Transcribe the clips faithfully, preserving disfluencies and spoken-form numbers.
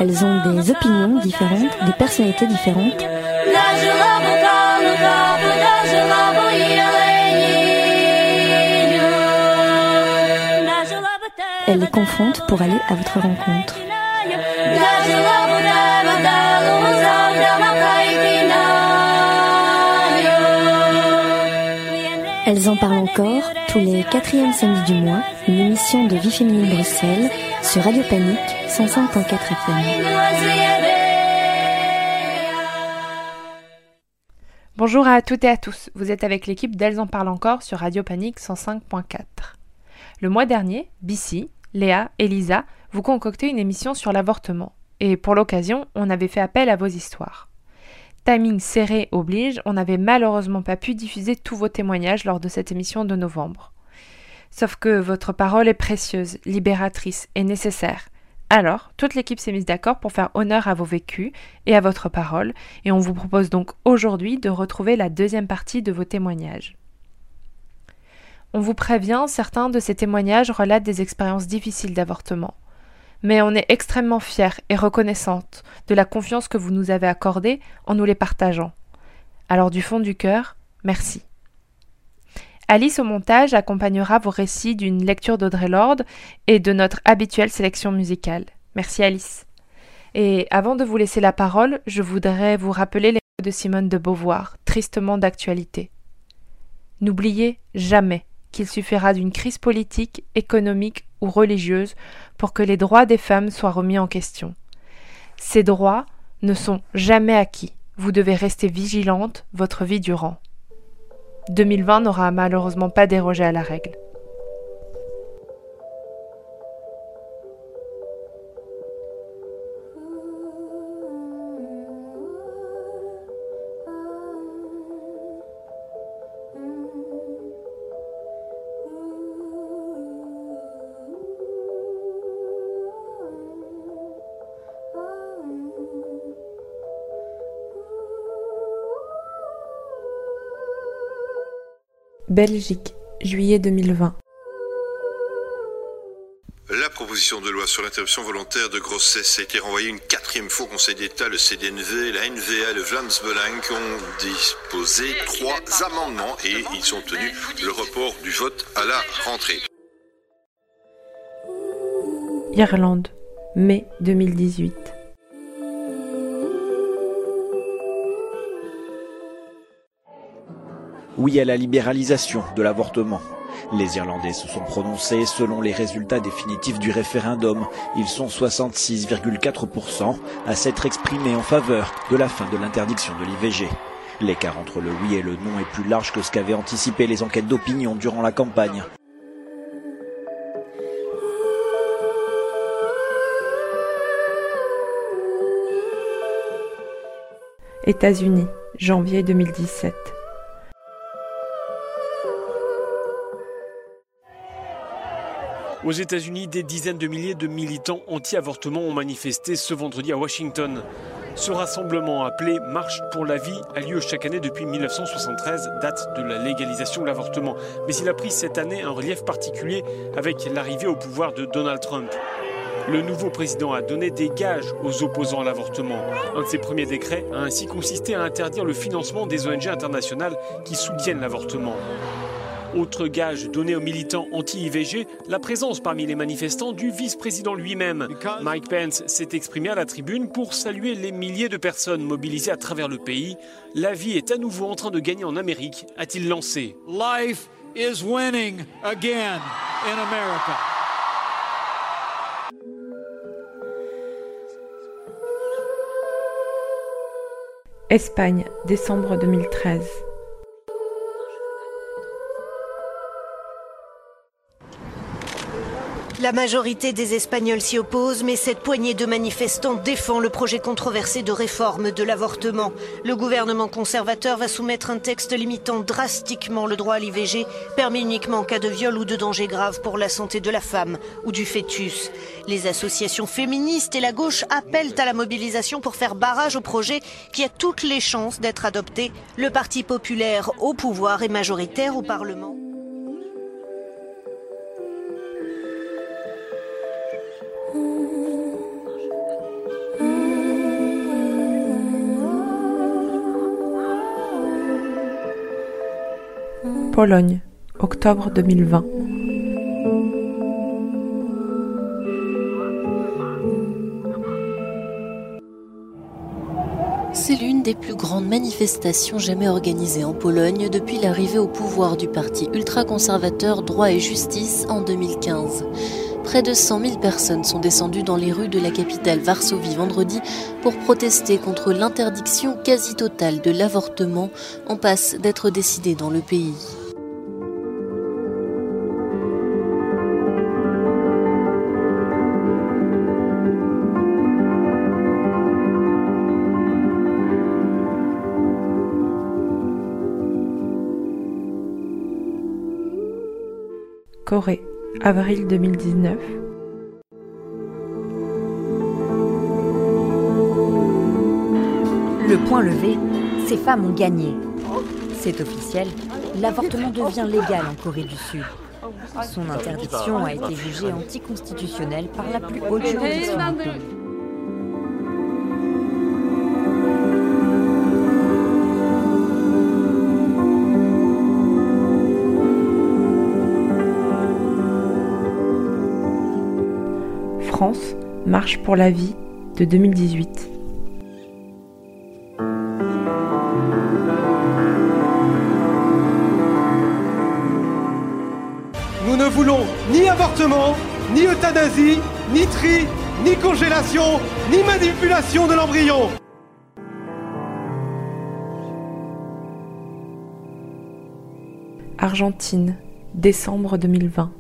Elles ont des opinions différentes, des personnalités différentes. Elles les confrontent pour aller à votre rencontre. Elles en parlent encore tous les quatrièmes samedis du mois, une émission de Vie Féminine Bruxelles sur Radio Panique cent cinq virgule quatre F M. Bonjour à toutes et à tous, vous êtes avec l'équipe d'Elles en parlent encore sur Radio Panique cent cinq virgule quatre. Le mois dernier, Bissy, Léa et Lisa vous concoctaient une émission sur l'avortement. Et pour l'occasion, on avait fait appel à vos histoires. Timing serré oblige, on n'avait malheureusement pas pu diffuser tous vos témoignages lors de cette émission de novembre. Sauf que votre parole est précieuse, libératrice et nécessaire. Alors, toute l'équipe s'est mise d'accord pour faire honneur à vos vécus et à votre parole, et on vous propose donc aujourd'hui de retrouver la deuxième partie de vos témoignages. On vous prévient, certains de ces témoignages relatent des expériences difficiles d'avortement. Mais on est extrêmement fiers et reconnaissantes de la confiance que vous nous avez accordée en nous les partageant. Alors du fond du cœur, merci. Alice au montage accompagnera vos récits d'une lecture d'Audre Lorde et de notre habituelle sélection musicale. Merci Alice. Et avant de vous laisser la parole, je voudrais vous rappeler les mots de Simone de Beauvoir, tristement d'actualité. N'oubliez jamais qu'il suffira d'une crise politique, économique ou religieuse pour que les droits des femmes soient remis en question. Ces droits ne sont jamais acquis. Vous devez rester vigilante votre vie durant. deux mille vingt n'aura malheureusement pas dérogé à la règle. Belgique, juillet deux mille vingt. La proposition de loi sur l'interruption volontaire de grossesse a été renvoyée une quatrième fois au Conseil d'État. Le C D N V, la N V A et le Vlaams Belang ont disposé trois amendements et ils ont tenu le report du vote à la rentrée. Irlande, mai deux mille dix-huit. Oui à la libéralisation de l'avortement. Les Irlandais se sont prononcés selon les résultats définitifs du référendum. Ils sont soixante-six virgule quatre pour cent à s'être exprimés en faveur de la fin de l'interdiction de l'I V G. L'écart entre le oui et le non est plus large que ce qu'avaient anticipé les enquêtes d'opinion durant la campagne. États-Unis, janvier deux mille dix-sept. Aux États-Unis, des dizaines de milliers de militants anti-avortement ont manifesté ce vendredi à Washington. Ce rassemblement, appelé Marche pour la vie, a lieu chaque année depuis mille neuf cent soixante-treize, date de la légalisation de l'avortement. Mais il a pris cette année un relief particulier avec l'arrivée au pouvoir de Donald Trump. Le nouveau président a donné des gages aux opposants à l'avortement. Un de ses premiers décrets a ainsi consisté à interdire le financement des O N G internationales qui soutiennent l'avortement. Autre gage donné aux militants anti-I V G, la présence parmi les manifestants du vice-président lui-même. Mike Pence s'est exprimé à la tribune pour saluer les milliers de personnes mobilisées à travers le pays. La vie est à nouveau en train de gagner en Amérique, a-t-il lancé. Life is winning again in America. Espagne, décembre deux mille treize. La majorité des Espagnols s'y oppose, mais cette poignée de manifestants défend le projet controversé de réforme de l'avortement. Le gouvernement conservateur va soumettre un texte limitant drastiquement le droit à l'I V G, permis uniquement en cas de viol ou de danger grave pour la santé de la femme ou du fœtus. Les associations féministes et la gauche appellent à la mobilisation pour faire barrage au projet qui a toutes les chances d'être adopté. Le Parti populaire au pouvoir est majoritaire au Parlement. Pologne, octobre deux mille vingt. C'est l'une des plus grandes manifestations jamais organisées en Pologne depuis l'arrivée au pouvoir du parti ultra-conservateur Droit et Justice en deux mille quinze. Près de cent mille personnes sont descendues dans les rues de la capitale Varsovie vendredi pour protester contre l'interdiction quasi totale de l'avortement en passe d'être décidée dans le pays. Corée, avril deux mille dix-neuf. Le point levé, ces femmes ont gagné. C'est officiel, l'avortement devient légal en Corée du Sud. Son interdiction a été jugée anticonstitutionnelle par la plus haute juridiction du pays. France, Marche pour la vie de deux mille dix-huit. Nous ne voulons ni avortement, ni euthanasie, ni tri, ni congélation, ni manipulation de l'embryon. Argentine, décembre deux mille vingt.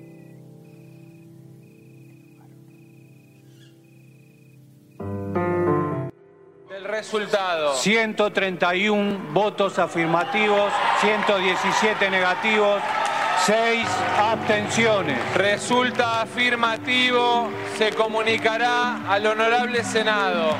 Resultado. ciento treinta y uno votos afirmativos, ciento diecisiete negativos, seis abstenciones. Resulta afirmativo, se comunicará al Honorable Senado.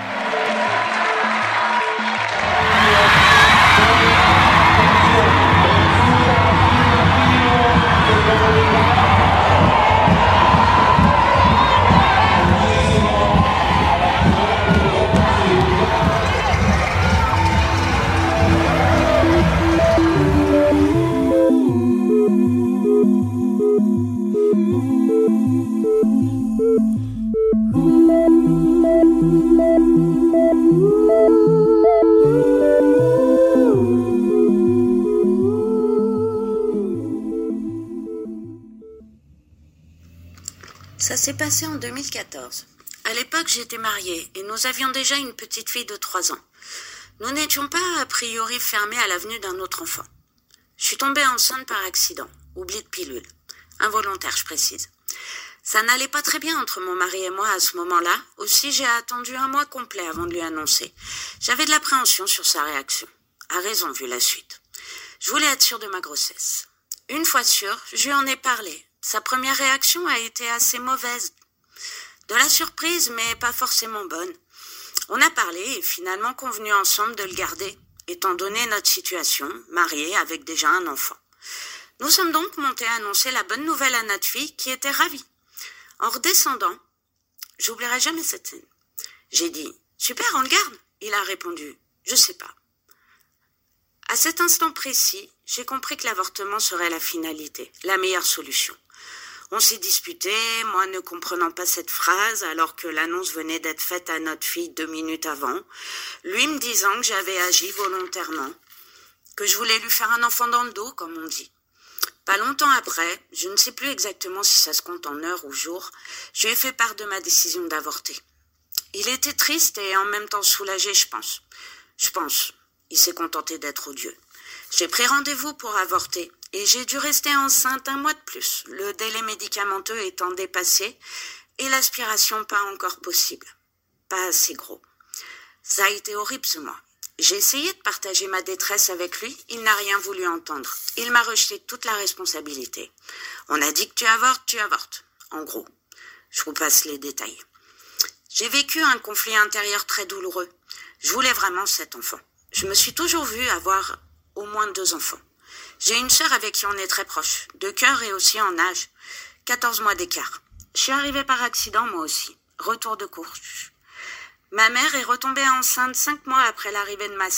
Ça s'est passé en deux mille quatorze. À l'époque, j'étais mariée et nous avions déjà une petite fille de trois ans. Nous n'étions pas a priori fermés à l'avenue d'un autre enfant. Je suis tombée enceinte par accident, oubli de pilule. Involontaire, je précise. Ça n'allait pas très bien entre mon mari et moi à ce moment-là. Aussi, j'ai attendu un mois complet avant de lui annoncer. J'avais de l'appréhension sur sa réaction. A raison, vu la suite. Je voulais être sûre de ma grossesse. Une fois sûre, je lui en ai parlé. Sa première réaction a été assez mauvaise. De la surprise, mais pas forcément bonne. On a parlé et finalement convenu ensemble de le garder, étant donné notre situation, mariée avec déjà un enfant. Nous sommes donc montés annoncer la bonne nouvelle à notre fille, qui était ravie. En redescendant, j'oublierai jamais cette scène. J'ai dit « Super, on le garde ?» Il a répondu « Je sais pas ». À cet instant précis, j'ai compris que l'avortement serait la finalité, la meilleure solution. On s'est disputé, moi ne comprenant pas cette phrase alors que l'annonce venait d'être faite à notre fille deux minutes avant, lui me disant que j'avais agi volontairement, que je voulais lui faire un enfant dans le dos, comme on dit. Pas longtemps après, je ne sais plus exactement si ça se compte en heures ou jours, je lui ai fait part de ma décision d'avorter. Il était triste et en même temps soulagé, je pense. Je pense, il s'est contenté d'être odieux. J'ai pris rendez-vous pour avorter et j'ai dû rester enceinte un mois de plus, le délai médicamenteux étant dépassé et l'aspiration pas encore possible. Pas assez gros. Ça a été horrible ce mois. J'ai essayé de partager ma détresse avec lui, il n'a rien voulu entendre. Il m'a rejeté toute la responsabilité. On a dit que tu avortes, tu avortes. En gros, je vous passe les détails. J'ai vécu un conflit intérieur très douloureux. Je voulais vraiment cet enfant. Je me suis toujours vue avoir au moins deux enfants. J'ai une sœur avec qui on est très proche, de cœur et aussi en âge. quatorze mois d'écart. Je suis arrivée par accident moi aussi. Retour de course. Ma mère est retombée enceinte cinq mois après l'arrivée de ma sœur.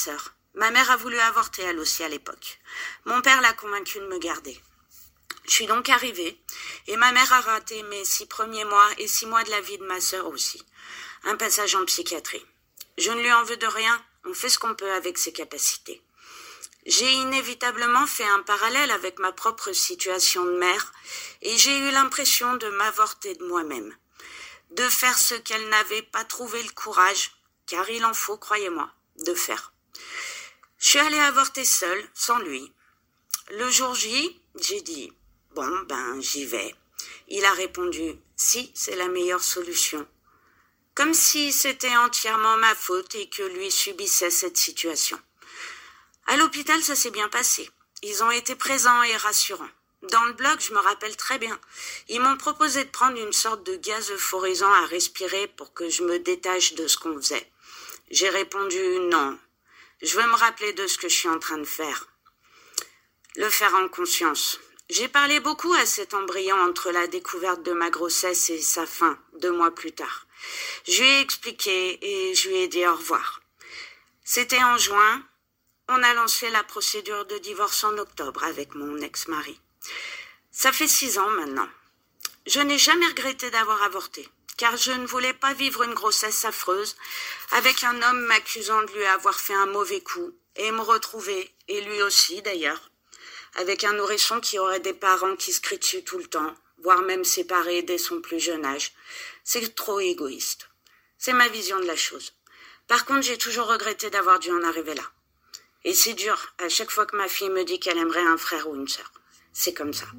Ma mère a voulu avorter elle aussi à l'époque. Mon père l'a convaincue de me garder. Je suis donc arrivée et ma mère a raté mes six premiers mois et six mois de la vie de ma sœur aussi. Un passage en psychiatrie. Je ne lui en veux de rien, on fait ce qu'on peut avec ses capacités. J'ai inévitablement fait un parallèle avec ma propre situation de mère et j'ai eu l'impression de m'avorter de moi-même. De faire ce qu'elle n'avait pas trouvé le courage, car il en faut, croyez-moi, de faire. Je suis allée avorter seule, sans lui. Le jour J, j'ai dit, bon, ben, j'y vais. Il a répondu, si, c'est la meilleure solution. Comme si c'était entièrement ma faute et que lui subissait cette situation. À l'hôpital, ça s'est bien passé. Ils ont été présents et rassurants. Dans le blog, je me rappelle très bien. Ils m'ont proposé de prendre une sorte de gaz euphorisant à respirer pour que je me détache de ce qu'on faisait. J'ai répondu non. Je veux me rappeler de ce que je suis en train de faire. Le faire en conscience. J'ai parlé beaucoup à cet embryon entre la découverte de ma grossesse et sa fin, deux mois plus tard. Je lui ai expliqué et je lui ai dit au revoir. C'était en juin. On a lancé la procédure de divorce en octobre avec mon ex-mari. Ça fait six ans maintenant. Je n'ai jamais regretté d'avoir avorté, car je ne voulais pas vivre une grossesse affreuse avec un homme m'accusant de lui avoir fait un mauvais coup et me retrouver, et lui aussi d'ailleurs, avec un nourrisson qui aurait des parents qui se crient dessus tout le temps, voire même séparés dès son plus jeune âge. C'est trop égoïste. C'est ma vision de la chose. Par contre, j'ai toujours regretté d'avoir dû en arriver là. Et c'est dur, à chaque fois que ma fille me dit qu'elle aimerait un frère ou une sœur. C'est comme ça.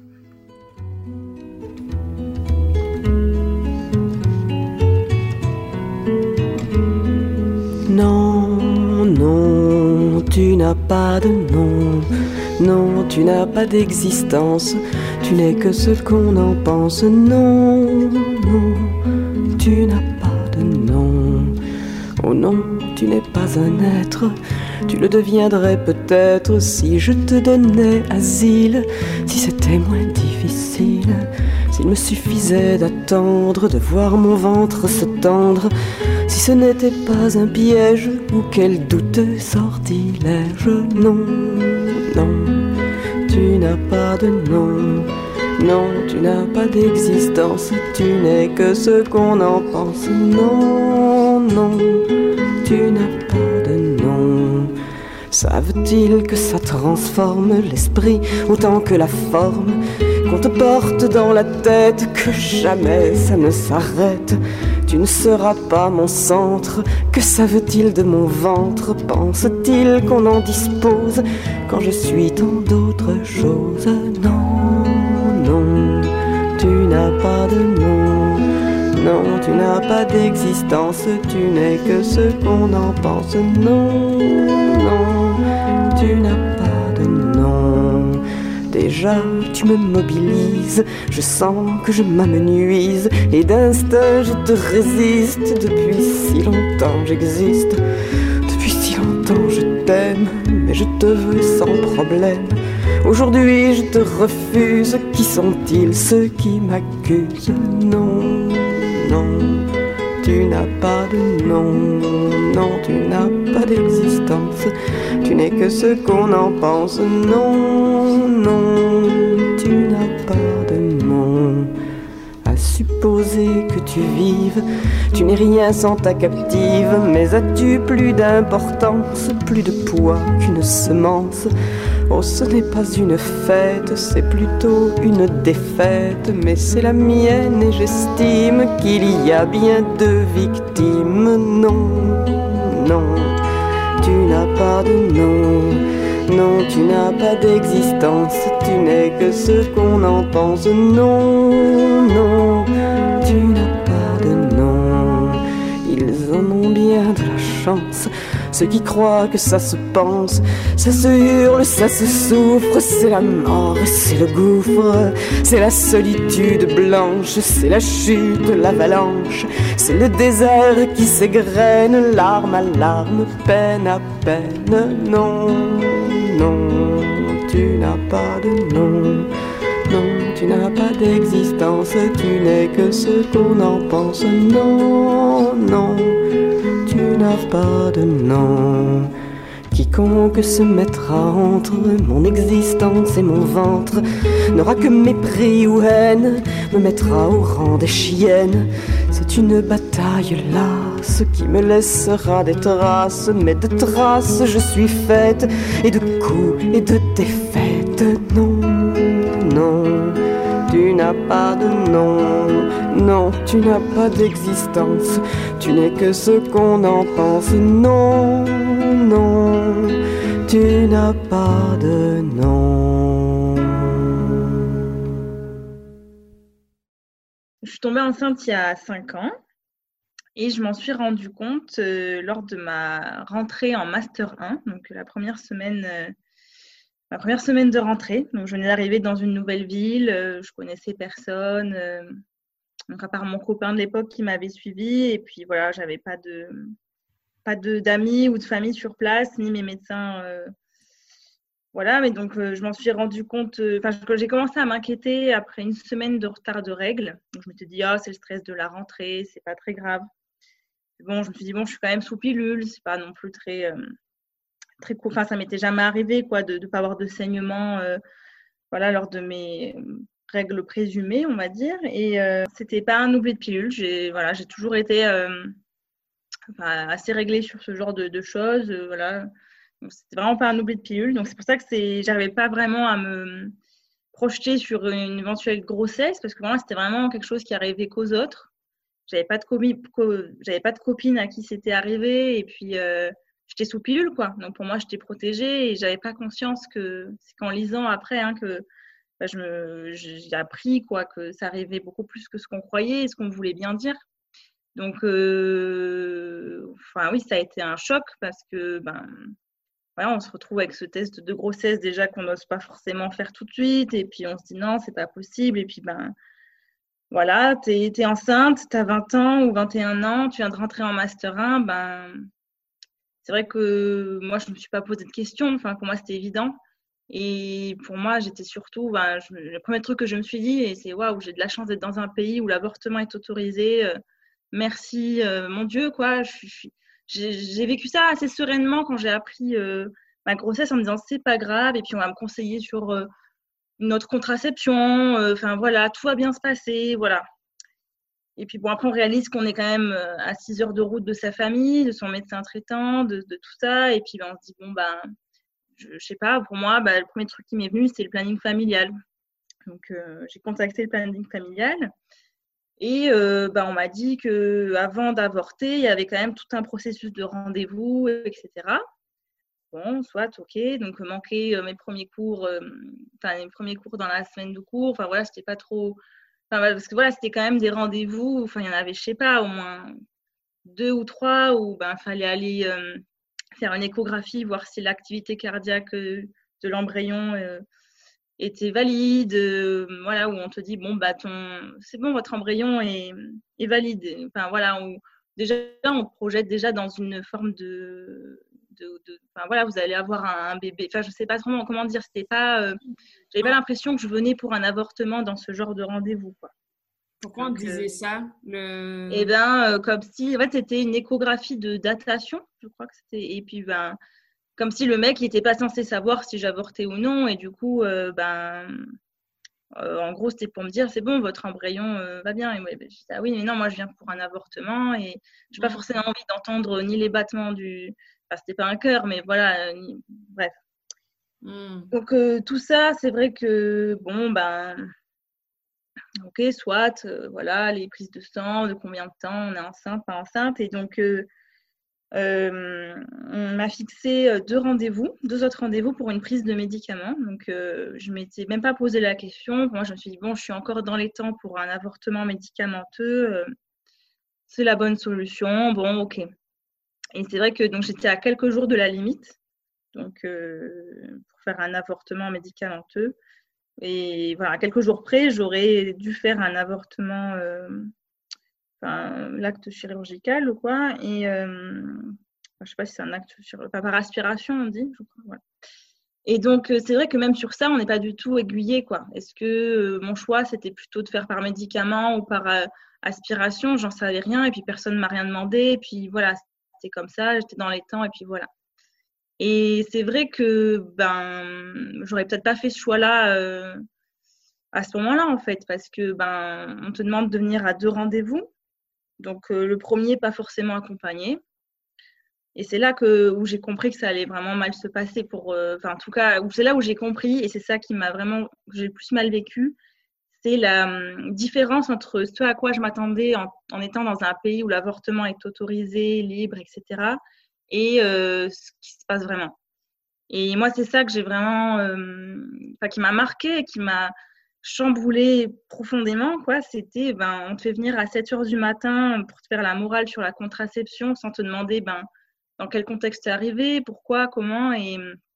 Non, non, tu n'as pas de nom. Non, tu n'as pas d'existence. Tu n'es que ce qu'on en pense. Non, non, tu n'as pas de nom. Oh non, tu n'es pas un être. Tu le deviendrais peut-être si je te donnais asile, si c'était moins difficile, s'il me suffisait d'attendre, de voir mon ventre se tendre, si ce n'était pas un piège ou quel douteux sortilège. Non, non, tu n'as pas de nom. Non, tu n'as pas d'existence, tu n'es que ce qu'on en pense. Non, non, tu n'as pas de nom. Savent-ils que ça transforme l'esprit autant que la forme, qu'on te porte dans la tête, que jamais ça ne s'arrête? Tu ne seras pas mon centre, que savent-ils de mon ventre? Pensent-ils qu'on en dispose quand je suis tant d'autres choses? Non, non, tu n'as pas de nom. Non, tu n'as pas d'existence, tu n'es que ce qu'on en pense. Non, non, tu n'as pas de nom. Déjà, tu me mobilises, je sens que je m'amenuise, et d'instinct je te résiste. Depuis si longtemps j'existe, depuis si longtemps je t'aime, mais je te veux sans problème. Aujourd'hui je te refuse, qui sont-ils ceux qui m'accusent? Non, non, tu n'as pas de nom. Non, tu n'as pas d'existence, tu n'es que ce qu'on en pense. Non, non, tu n'as pas de nom. À supposer que tu vives, tu n'es rien sans ta captive. Mais as-tu plus d'importance, plus de poids qu'une semence? Oh, ce n'est pas une fête, c'est plutôt une défaite. Mais c'est la mienne et j'estime qu'il y a bien deux victimes. Non, non, tu n'as pas de nom. Non, tu n'as pas d'existence, tu n'es que ce qu'on en pense. Non, non, tu n'as pas de nom. Ils en ont bien de la chance, ceux qui croient que ça se pense. Ça se hurle, ça se souffre, c'est la mort, c'est le gouffre, c'est la solitude blanche, c'est la chute, l'avalanche, c'est le désert qui s'égrène, larme à larme, peine à peine. Non, non, tu n'as pas de nom. Non, tu n'as pas d'existence, tu n'es que ce qu'on en pense. Non, non, tu n'as pas de nom. Quiconque se mettra entre mon existence et mon ventre n'aura que mépris ou haine, me mettra au rang des chiennes. C'est une bataille lasse qui me laissera des traces, mais de traces je suis faite, et de coups et de défaites. Non, non, tu n'as pas de nom, non, tu n'as pas d'existence, tu n'es que ce qu'on en pense. Non, non, tu n'as pas de nom. Je suis tombée enceinte il y a cinq ans et je m'en suis rendu compte euh, lors de ma rentrée en Master un, donc la première semaine, euh, ma première semaine de rentrée. Donc je venais d'arriver dans une nouvelle ville, euh, je connaissais personne, euh, donc à part mon copain de l'époque qui m'avait suivie, et puis voilà, j'avais pas de pas de d'amis ou de famille sur place, ni mes médecins. Euh, Voilà, mais donc euh, je m'en suis rendu compte, enfin euh, j'ai commencé à m'inquiéter après une semaine de retard de règles. Donc je m'étais dit, ah, c'est le stress de la rentrée, c'est pas très grave. Bon, je me suis dit, bon, je suis quand même sous pilule, c'est pas non plus très, euh, très cool. Enfin, ça m'était jamais arrivé, quoi, de ne pas avoir de saignement, euh, voilà, lors de mes règles présumées, on va dire. Et euh, c'était pas un oubli de pilule. J'ai, voilà, j'ai toujours été euh, enfin, assez réglée sur ce genre de, de choses, euh, voilà. Donc, c'était vraiment pas un oubli de pilule. Donc, c'est pour ça que c'est, j'arrivais pas vraiment à me projeter sur une éventuelle grossesse, parce que pour moi, c'était vraiment quelque chose qui arrivait qu'aux autres. J'avais pas de copine, j'avais pas de copine à qui c'était arrivé, et puis euh, j'étais sous pilule, quoi. Donc, pour moi, j'étais protégée et j'avais pas conscience que, c'est qu'en lisant après, hein, que bah, je me, j'ai appris, quoi, que ça arrivait beaucoup plus que ce qu'on croyait et ce qu'on voulait bien dire. Donc, euh, enfin, oui, ça a été un choc parce que, ben, voilà, on se retrouve avec ce test de grossesse déjà qu'on n'ose pas forcément faire tout de suite, et puis on se dit non, c'est pas possible, et puis ben voilà, t'es, t'es enceinte, t'as vingt ans ou vingt et un ans, tu viens de rentrer en Master un, ben c'est vrai que moi je me suis pas posé de questions, enfin pour moi c'était évident, et pour moi j'étais surtout, ben, je, le premier truc que je me suis dit, et c'est waouh, j'ai de la chance d'être dans un pays où l'avortement est autorisé, euh, merci euh, mon Dieu, quoi, je suis J'ai, j'ai vécu ça assez sereinement quand j'ai appris euh, ma grossesse en me disant c'est pas grave, et puis on va me conseiller sur euh, notre contraception, enfin euh, voilà, tout va bien se passer, voilà. Et puis bon, après on réalise qu'on est quand même à six heures de route de sa famille, de son médecin traitant, de, de tout ça, et puis ben, on se dit bon ben, je, je sais pas, pour moi, ben, le premier truc qui m'est venu c'est le planning familial. Donc euh, j'ai contacté le planning familial. Et euh, bah, on m'a dit qu'avant d'avorter, il y avait quand même tout un processus de rendez-vous, et cetera. Bon, soit, ok. Donc, manquer euh, mes premiers cours, euh, enfin, mes premiers cours dans la semaine de cours, enfin, voilà, c'était pas trop. Enfin, parce que voilà, c'était quand même des rendez-vous, enfin, il y en avait, je sais pas, au moins deux ou trois où ben, il fallait aller euh, faire une échographie, voir si l'activité cardiaque euh, de l'embryon. Euh, était valide, euh, voilà, où on te dit bon bah ton c'est bon, votre embryon est, est valide, enfin voilà, où déjà on te projette déjà dans une forme de, de, de enfin voilà, vous allez avoir un, un bébé, enfin je sais pas trop comment dire, c'était pas euh, j'avais pas l'impression que je venais pour un avortement dans ce genre de rendez-vous, quoi. Pourquoi on disait euh, ça le... Eh ben euh, comme si en fait c'était une échographie de datation, je crois que c'était, et puis ben comme si le mec n'était pas censé savoir si j'avortais ou non, et du coup, euh, ben, euh, en gros, c'était pour me dire, c'est bon, votre embryon euh, va bien. Et moi, ben, je dis, ah oui, mais non, moi, je viens pour un avortement, et je n'ai pas forcément envie d'entendre ni les battements du... Enfin, c'était pas un cœur, mais voilà, ni... bref. Mm. Donc, euh, tout ça, c'est vrai que, bon, ben, ok, soit, euh, voilà, les prises de sang, de combien de temps on est enceinte, pas enceinte, et donc... Euh, Euh, on m'a fixé deux rendez-vous, deux autres rendez-vous pour une prise de médicaments. Donc, euh, je ne m'étais même pas posé la question. Moi, je me suis dit, bon, je suis encore dans les temps pour un avortement médicamenteux. Euh, c'est la bonne solution. Bon, ok. Et c'est vrai que donc, j'étais à quelques jours de la limite donc, euh, pour faire un avortement médicamenteux. Et voilà, à quelques jours près, j'aurais dû faire un avortement euh, Enfin, l'acte chirurgical ou quoi, et euh, je ne sais pas si c'est un acte chirurgical, par aspiration on dit, je crois, voilà. Et donc c'est vrai que même sur ça on n'est pas du tout aiguillé, quoi. Est-ce que euh, mon choix c'était plutôt de faire par médicament ou par euh, aspiration, j'en savais rien, et puis personne ne m'a rien demandé, et puis voilà, c'était comme ça, j'étais dans les temps, et puis voilà. Et c'est vrai que ben, j'aurais peut-être pas fait ce choix-là euh, à ce moment-là, en fait, parce que ben, on te demande de venir à deux rendez-vous. Donc, euh, le premier, pas forcément accompagné. Et c'est là que, où j'ai compris que ça allait vraiment mal se passer. Pour, euh, enfin, en tout cas, c'est là où j'ai compris, et c'est ça qui m'a vraiment, que j'ai le plus mal vécu, c'est la hum, différence entre ce à quoi je m'attendais en, en étant dans un pays où l'avortement est autorisé, libre, et cetera, et euh, ce qui se passe vraiment. Et moi, c'est ça que j'ai vraiment, euh, enfin, qui m'a marqué, qui m'a chamboulé profondément, quoi. C'était, ben, on te fait venir à sept heures du matin pour te faire la morale sur la contraception sans te demander, ben, dans quel contexte c'est arrivé, pourquoi, comment, et,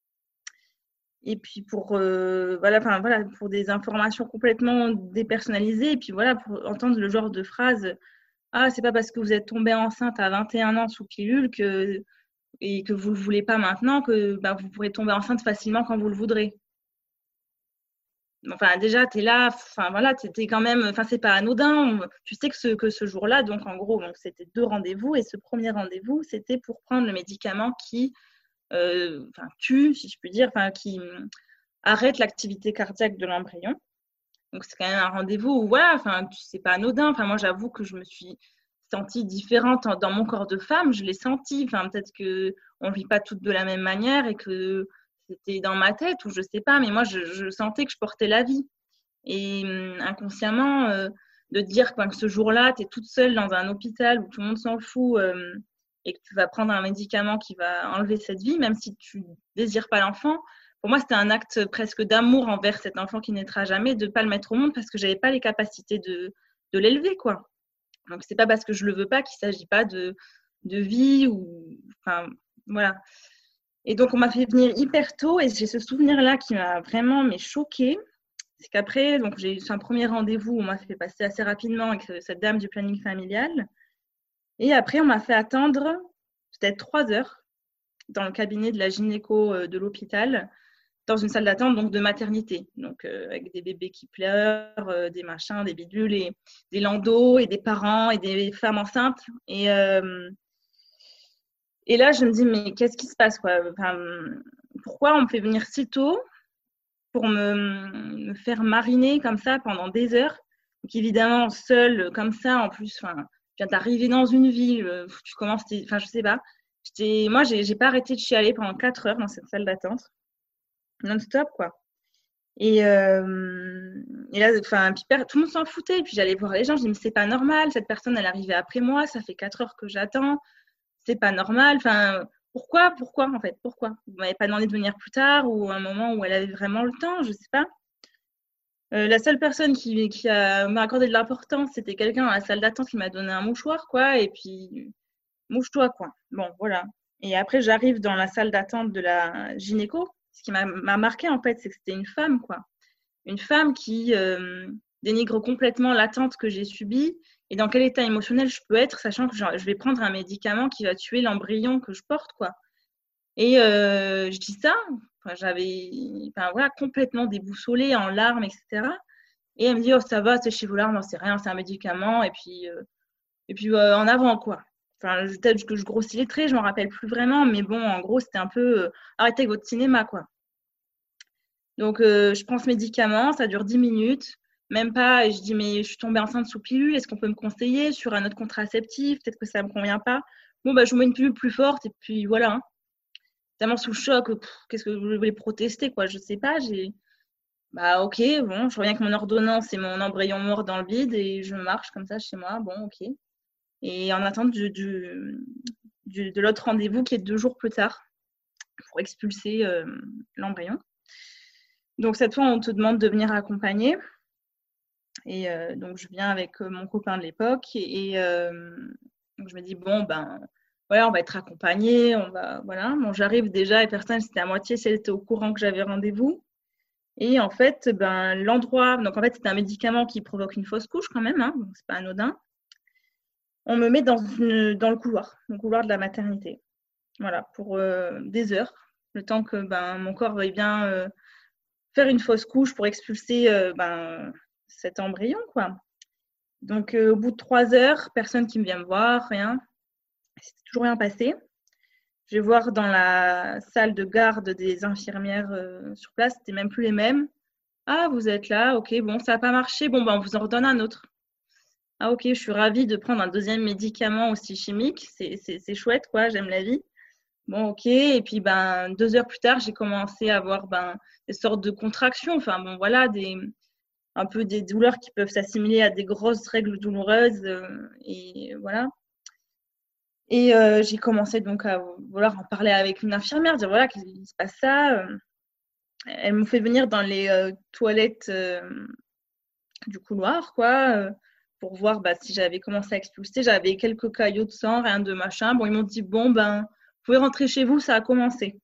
et puis pour, euh, voilà, enfin, voilà, pour des informations complètement dépersonnalisées, et puis voilà, pour entendre le genre de phrase, ah, c'est pas parce que vous êtes tombée enceinte à vingt et un ans sous pilule que et que vous ne le voulez pas maintenant, que bah, vous pourrez tomber enceinte facilement quand vous le voudrez. Enfin, déjà, tu es là, enfin voilà, tu es quand même, enfin, c'est pas anodin. Tu sais que ce, que ce jour-là, donc en gros, donc, c'était deux rendez-vous, et ce premier rendez-vous, c'était pour prendre le médicament qui euh, enfin, tue, si je puis dire, enfin, qui arrête l'activité cardiaque de l'embryon. Donc, c'est quand même un rendez-vous où, voilà, enfin, c'est pas anodin. Enfin, moi, j'avoue que je me suis sentie différente dans mon corps de femme, je l'ai senti. Enfin, peut-être qu'on ne vit pas toutes de la même manière et que c'était dans ma tête ou je ne sais pas, mais moi, je, je sentais que je portais la vie. Et hum, inconsciemment, euh, de dire ben, que ce jour-là, tu es toute seule dans un hôpital où tout le monde s'en fout euh, et que tu vas prendre un médicament qui va enlever cette vie, même si tu ne désires pas l'enfant. Pour moi, c'était un acte presque d'amour envers cet enfant qui naîtra jamais, de ne pas le mettre au monde parce que je n'avais pas les capacités de, de l'élever, quoi. Donc, c'est pas parce que je le veux pas qu'il s'agit pas de, de vie ou, enfin, voilà. Et donc, on m'a fait venir hyper tôt et j'ai ce souvenir-là qui m'a vraiment mais choquée. C'est qu'après, donc, j'ai eu un premier rendez-vous, on m'a fait passer assez rapidement avec cette dame du planning familial. Et après, on m'a fait attendre peut-être trois heures dans le cabinet de la gynéco de l'hôpital, dans une salle d'attente donc de maternité, donc euh, avec des bébés qui pleurent, euh, des machins, des bidules, et des landos, et des parents, et des femmes enceintes. Et, euh, et là, je me dis, mais qu'est-ce qui se passe, quoi, enfin, pourquoi on me fait venir si tôt pour me, me faire mariner comme ça pendant des heures? Donc évidemment, seule, comme ça, en plus, enfin, tu viens d'arriver dans une ville, tu commences, enfin, je sais pas. J'étais, moi, j'ai, j'ai pas arrêté de chialer pendant quatre heures dans cette salle d'attente. Non-stop, quoi. Et, euh, et là, enfin, tout le monde s'en foutait. Et puis j'allais voir les gens, je dis, mais c'est pas normal, cette personne, elle est arrivée après moi, ça fait quatre heures que j'attends, c'est pas normal. Enfin, pourquoi, pourquoi, en fait, pourquoi? Vous m'avez pas demandé de venir plus tard ou à un moment où elle avait vraiment le temps, je sais pas. Euh, la seule personne qui, qui a, m'a accordé de l'importance, c'était quelqu'un dans la salle d'attente qui m'a donné un mouchoir, quoi, et puis, mouche-toi, quoi. Bon, voilà. Et après, j'arrive dans la salle d'attente de la gynéco. Ce qui m'a, m'a marqué, en fait, c'est que c'était une femme, quoi. Une femme qui euh, dénigre complètement l'attente que j'ai subie et dans quel état émotionnel je peux être, sachant que genre, je vais prendre un médicament qui va tuer l'embryon que je porte, quoi. Et euh, je dis ça, enfin, j'avais enfin, voilà, complètement déboussolée, en larmes, et cetera. Et elle me dit, oh, ça va, c'est chez vos larmes, non, c'est rien, c'est un médicament, et puis, euh, et puis euh, en avant, quoi. Enfin, peut-être que je grossis les traits, je ne m'en rappelle plus vraiment, mais bon, en gros, c'était un peu euh, arrêtez avec votre cinéma, quoi. Donc, euh, je prends ce médicament, ça dure dix minutes, même pas, et je dis, mais je suis tombée enceinte sous pilule, est-ce qu'on peut me conseiller sur un autre contraceptif? Peut-être que ça ne me convient pas. Bon, bah, je vous mets une pilule plus forte, et puis voilà. Hein. Tellement sous le choc, pff, qu'est-ce que vous voulez protester, quoi? Je ne sais pas, j'ai. Bah, ok, bon, je reviens avec mon ordonnance et mon embryon mort dans le vide, et je marche comme ça chez moi, bon, ok. Et en attente du, du, du, de l'autre rendez-vous qui est deux jours plus tard pour expulser euh, l'embryon. Donc cette fois, on te demande de venir accompagner. Et euh, donc je viens avec mon copain de l'époque et euh, donc je me dis bon ben voilà, on va être accompagné, on va voilà. Bon, j'arrive déjà et personne, c'était à moitié si elle était au courant que j'avais rendez-vous. Et en fait, ben l'endroit, donc en fait c'est un médicament qui provoque une fausse couche quand même, hein, donc c'est pas anodin. On me met dans, une, dans le couloir, le couloir de la maternité. Voilà, pour euh, des heures, le temps que ben, mon corps veuille bien euh, faire une fausse couche pour expulser euh, ben, cet embryon, quoi. Donc, euh, au bout de trois heures, personne qui me vient me voir, rien. C'est toujours rien passé. Je vais voir dans la salle de garde des infirmières euh, sur place, c'était même plus les mêmes. Ah, vous êtes là, ok, bon, ça n'a pas marché, bon, ben, on vous en redonne un autre. Ah, ok, je suis ravie de prendre un deuxième médicament aussi chimique, c'est, c'est, c'est chouette, quoi, j'aime la vie. Bon, ok, et puis ben, deux heures plus tard, j'ai commencé à avoir ben, des sortes de contractions, enfin, bon, voilà, des, un peu des douleurs qui peuvent s'assimiler à des grosses règles douloureuses, euh, et voilà. Et euh, j'ai commencé donc à vouloir en parler avec une infirmière, dire voilà, qu'il se passe ça. Elle me fait venir dans les euh, toilettes euh, du couloir, quoi, euh, pour voir bah, si j'avais commencé à expulser. J'avais quelques caillots de sang, rien de machin. Bon, ils m'ont dit bon, ben, vous pouvez rentrer chez vous, ça a commencé.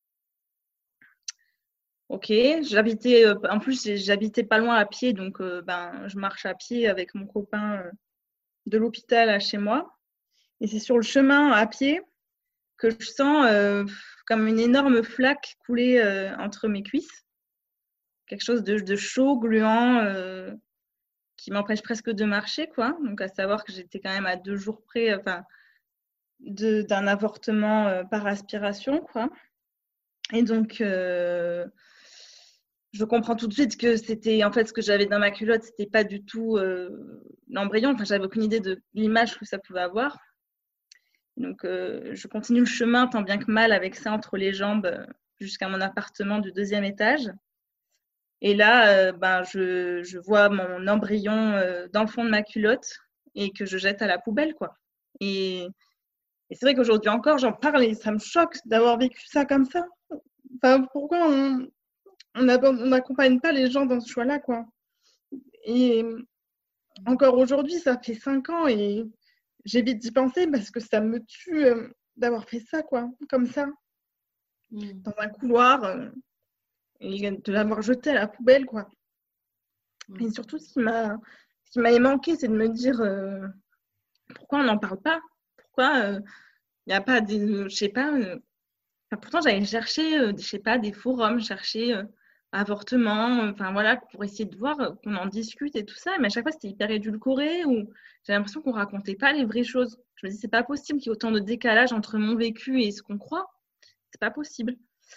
Ok, j'habitais, euh, en plus, j'habitais pas loin à pied, donc euh, ben, je marche à pied avec mon copain euh, de l'hôpital à chez moi. Et c'est sur le chemin à pied que je sens euh, comme une énorme flaque couler euh, entre mes cuisses. Quelque chose de, de chaud, gluant, euh, qui m'empêche presque de marcher, quoi. Donc, à savoir que j'étais quand même à deux jours près enfin, de, d'un avortement euh, par aspiration, quoi. Et donc, euh, je comprends tout de suite que c'était, en fait, ce que j'avais dans ma culotte, c'était pas du tout euh, l'embryon. Enfin, j'avais aucune idée de l'image que ça pouvait avoir. Donc, euh, je continue le chemin tant bien que mal avec ça entre les jambes jusqu'à mon appartement du deuxième étage. Et là, euh, ben, je, je vois mon embryon euh, dans le fond de ma culotte et que je jette à la poubelle, quoi. Et, et c'est vrai qu'aujourd'hui encore, j'en parle et ça me choque d'avoir vécu ça comme ça. Enfin, pourquoi on on n'accompagne pas les gens dans ce choix-là, quoi. Et encore aujourd'hui, ça fait cinq ans et j'évite d'y penser parce que ça me tue euh, d'avoir fait ça, quoi, comme ça, mmh. dans un couloir, euh, et de l'avoir jeté à la poubelle, quoi. Mmh. Et surtout, ce qui m'a, ce qui m'avait manqué, c'est de me dire euh, pourquoi on n'en parle pas, pourquoi il euh, n'y a pas des, je sais pas. Euh, enfin, pourtant, j'allais chercher, euh, je sais pas, des forums, chercher euh, avortement, enfin voilà, pour essayer de voir euh, qu'on en discute et tout ça. Mais à chaque fois, c'était hyper édulcoré ou j'ai l'impression qu'on racontait pas les vraies choses. Je me dis, c'est pas possible qu'il y ait autant de décalage entre mon vécu et ce qu'on croit. C'est pas possible.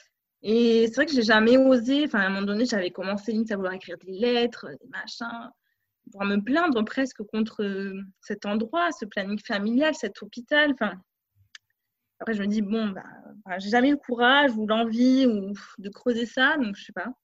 Et c'est vrai que j'ai jamais osé. Enfin, à un moment donné, j'avais commencé limite à vouloir écrire des lettres, des machins, pour me plaindre presque contre cet endroit, ce planning familial, cet hôpital. Enfin, après, je me dis, bon, bah, bah, j'ai jamais eu le courage ou l'envie ou de creuser ça, donc je sais pas.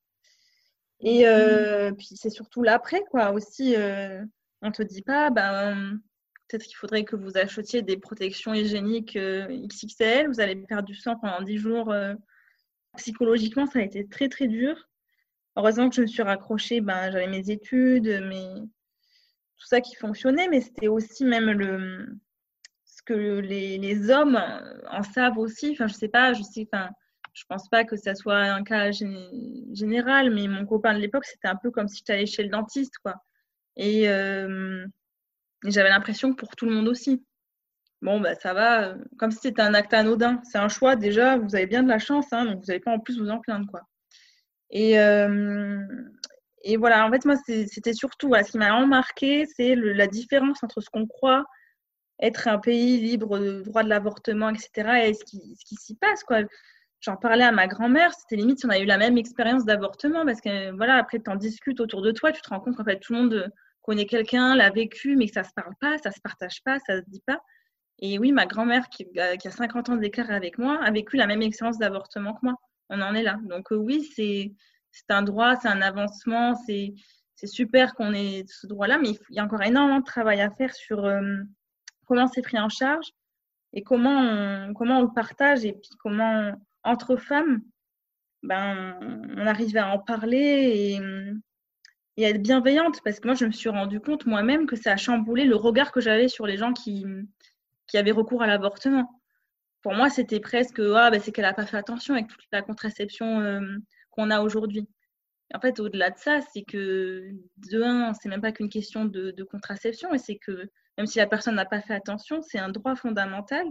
Et euh, puis, c'est surtout l'après, quoi, aussi. Euh, on te dit pas, ben, peut-être qu'il faudrait que vous achetiez des protections hygiéniques euh, X X L, vous allez perdre du sang pendant dix jours. Euh, psychologiquement, ça a été très, très dur. Heureusement que je me suis raccrochée, ben, j'avais mes études, mes... tout ça qui fonctionnait, mais c'était aussi même le... ce que les, les hommes en savent aussi. Enfin, je sais pas, je sais, enfin, je pense pas que ça soit un cas gé- général, mais mon copain de l'époque, c'était un peu comme si j'étais allée chez le dentiste, quoi. Et, euh, et j'avais l'impression que pour tout le monde aussi. Bon, bah, ça va, comme si c'était un acte anodin. C'est un choix, déjà, vous avez bien de la chance, hein, donc vous n'allez pas en plus vous en plaindre, quoi. Et, euh, et voilà, en fait, moi, c'est, c'était surtout, voilà, ce qui m'a remarqué, c'est le, la différence entre ce qu'on croit être un pays libre de droit de l'avortement, et cetera, et ce qui, ce qui s'y passe, quoi. J'en parlais à ma grand-mère, c'était limite si on a eu la même expérience d'avortement, parce que, voilà, après, tu en discutes autour de toi, tu te rends compte qu'en fait, tout le monde connaît quelqu'un, l'a vécu, mais que ça ne se parle pas, ça ne se partage pas, ça ne se dit pas. Et oui, ma grand-mère, qui, qui a cinquante ans d'écart avec moi, a vécu la même expérience d'avortement que moi. On en est là. Donc euh, oui, c'est, c'est un droit, c'est un avancement, c'est, c'est super qu'on ait ce droit-là, mais il y a encore énormément de travail à faire sur euh, comment c'est pris en charge et comment on, comment on le partage et puis comment, entre femmes, ben, on arrive à en parler et, et à être bienveillante. Parce que moi, je me suis rendu compte moi-même que ça a chamboulé le regard que j'avais sur les gens qui... qui avait recours à l'avortement. Pour moi, c'était presque ah, ben, c'est qu'elle n'a pas fait attention avec toute la contraception euh, qu'on a aujourd'hui. En fait, au-delà de ça, c'est que de un, c'est même pas qu'une question de, de contraception, et c'est que même si la personne n'a pas fait attention, c'est un droit fondamental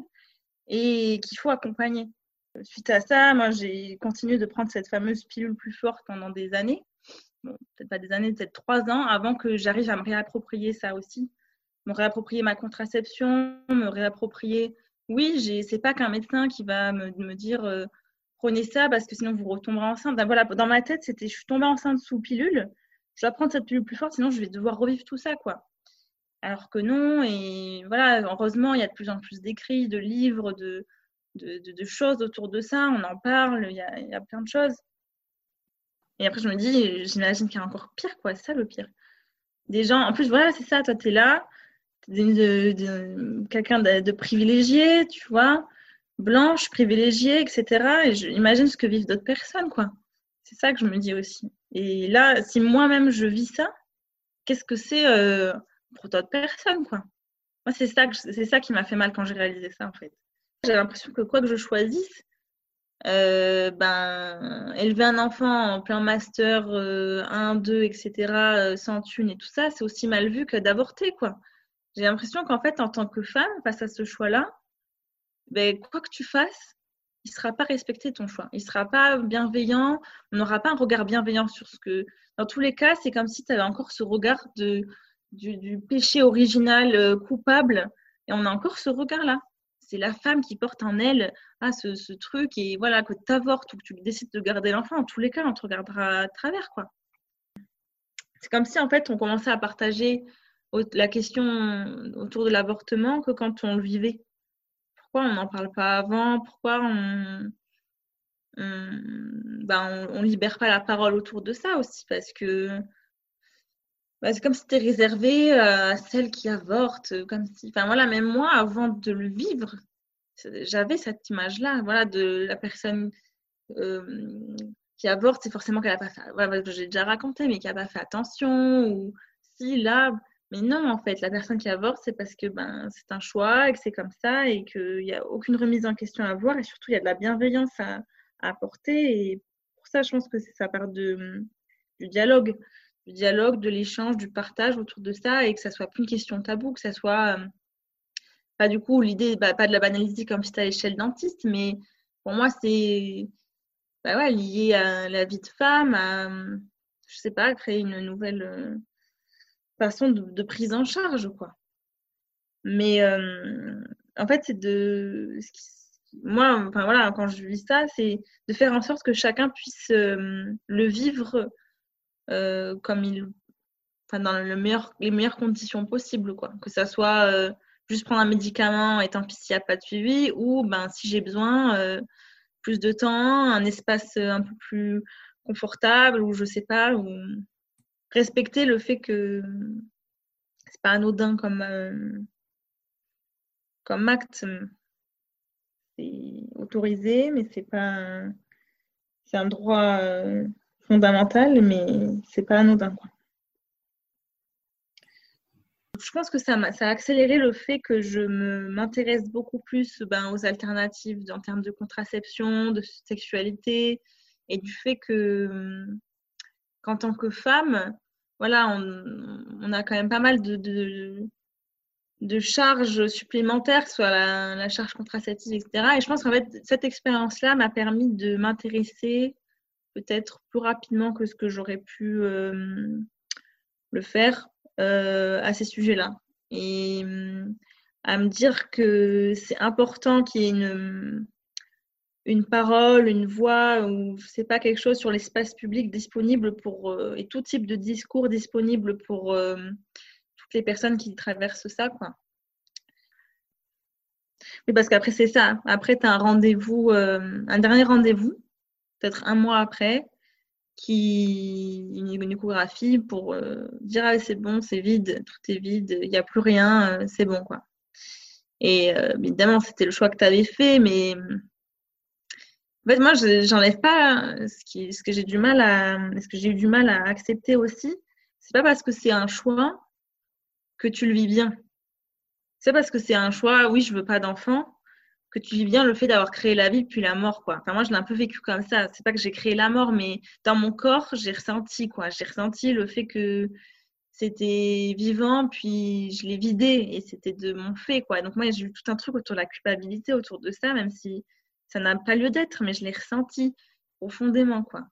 et qu'il faut accompagner. Suite à ça, moi, j'ai continué de prendre cette fameuse pilule plus forte pendant des années. Bon, peut-être pas des années, peut-être trois ans, avant que j'arrive à me réapproprier ça aussi. Me réapproprier ma contraception, me réapproprier oui, j'ai, c'est pas qu'un médecin qui va me, me dire euh, prenez ça parce que sinon vous retomberez enceinte. Ben, voilà, dans ma tête, c'était je suis tombée enceinte sous pilule, je dois prendre cette pilule plus forte, sinon je vais devoir revivre tout ça, quoi. Alors que non, et voilà, heureusement, il y a de plus en plus d'écrits, de livres, de, de, de, de choses autour de ça, on en parle, il y a, il y a plein de choses. Et après, je me dis, j'imagine qu'il y a encore pire, quoi, c'est ça le pire. Des gens, en plus, voilà, c'est ça, toi, t'es là, t'es de, de, de, quelqu'un de, de privilégié, tu vois, blanche, privilégiée, et cetera. Et j'imagine ce que vivent d'autres personnes, quoi. C'est ça que je me dis aussi. Et là, si moi-même je vis ça, qu'est-ce que c'est euh, pour d'autres personnes, quoi. Moi, c'est ça, que, c'est ça qui m'a fait mal quand j'ai réalisé ça, en fait. J'ai l'impression que quoi que je choisisse, euh, ben, élever un enfant en plein master euh, un, deux, et cetera, euh, sans thune et tout ça, c'est aussi mal vu que d'avorter, quoi. J'ai l'impression qu'en fait, en tant que femme, face à ce choix-là, ben, quoi que tu fasses, il ne sera pas respecté ton choix. Il ne sera pas bienveillant. On n'aura pas un regard bienveillant sur ce que... Dans tous les cas, c'est comme si tu avais encore ce regard de, du, du péché original euh, coupable. Et on a encore ce regard-là. C'est la femme qui porte en elle ah, ce, ce truc. Et voilà, que tu avortes ou que tu décides de garder l'enfant, en tous les cas, on te regardera à travers, quoi. C'est comme si, en fait, on commençait à partager la question autour de l'avortement que quand on le vivait. Pourquoi on n'en parle pas avant? Pourquoi on on, ben on, on libère pas la parole autour de ça aussi? Parce que ben c'est comme si c'était réservé à celles qui avortent. Comme si, enfin voilà, même moi, avant de le vivre, j'avais cette image-là, voilà, de la personne euh, qui avorte, c'est forcément qu'elle a pas fait, voilà, j'ai déjà raconté, mais qui a pas fait attention, ou si là. Mais non, en fait, la personne qui avorte, c'est parce que ben, c'est un choix et que c'est comme ça et qu'il n'y a aucune remise en question à avoir et surtout, il y a de la bienveillance à, à apporter. Et pour ça, je pense que ça part de, du dialogue, du dialogue, de l'échange, du partage autour de ça et que ça soit plus une question taboue, que ça soit euh, pas du coup l'idée, bah, pas de la banaliser comme si c'était à l'échelle dentiste, mais pour moi, c'est bah ouais, lié à la vie de femme, à, je sais pas, créer une nouvelle... Euh, façon de, de prise en charge, quoi. Mais euh, en fait, c'est de... Moi, enfin voilà, quand je vis ça, c'est de faire en sorte que chacun puisse euh, le vivre euh, comme il... Enfin, dans le meilleur, les meilleures conditions possibles, quoi. Que ça soit euh, juste prendre un médicament et tant pis s'il n'y a pas de suivi, ou ben, si j'ai besoin, euh, plus de temps, un espace un peu plus confortable, ou je sais pas, ou... respecter le fait que c'est pas anodin comme, euh, comme acte. C'est autorisé, mais c'est pas un, c'est un droit euh, fondamental, mais c'est pas anodin, quoi. Je pense que ça m'a, ça a accéléré le fait que je me, m'intéresse beaucoup plus ben, aux alternatives en termes de contraception, de sexualité, et du fait que qu'en tant que femme, voilà, on, on a quand même pas mal de, de, de charges supplémentaires, que ce soit la, la charge contraceptive, et cetera. Et je pense qu'en fait, cette expérience-là m'a permis de m'intéresser peut-être plus rapidement que ce que j'aurais pu euh, le faire euh, à ces sujets-là. Et euh, à me dire que c'est important qu'il y ait une... une parole, une voix, ou je sais pas, quelque chose sur l'espace public disponible pour, euh, et tout type de discours disponible pour euh, toutes les personnes qui traversent ça, quoi. Oui, parce qu'après, c'est ça. Après, tu as un rendez-vous, euh, un dernier rendez-vous, peut-être un mois après, qui une, une échographie pour euh, dire ah, c'est bon, c'est vide, tout est vide, il n'y a plus rien, euh, c'est bon, quoi. Et euh, évidemment, c'était le choix que tu avais fait, mais en fait, moi, je j'enlève pas ce, qui, ce que j'ai du mal à, ce que j'ai eu du mal à accepter aussi. C'est pas parce que c'est un choix que tu le vis bien. C'est parce que c'est un choix, oui, je veux pas d'enfant, que tu vis bien le fait d'avoir créé la vie puis la mort, quoi. Enfin, moi, je l'ai un peu vécu comme ça. C'est pas que j'ai créé la mort, mais dans mon corps, j'ai ressenti, quoi. J'ai ressenti le fait que c'était vivant, puis je l'ai vidé et c'était de mon fait, quoi. Donc moi, j'ai eu tout un truc autour de la culpabilité, autour de ça, même si ça n'a pas lieu d'être, mais je l'ai ressenti profondément, quoi.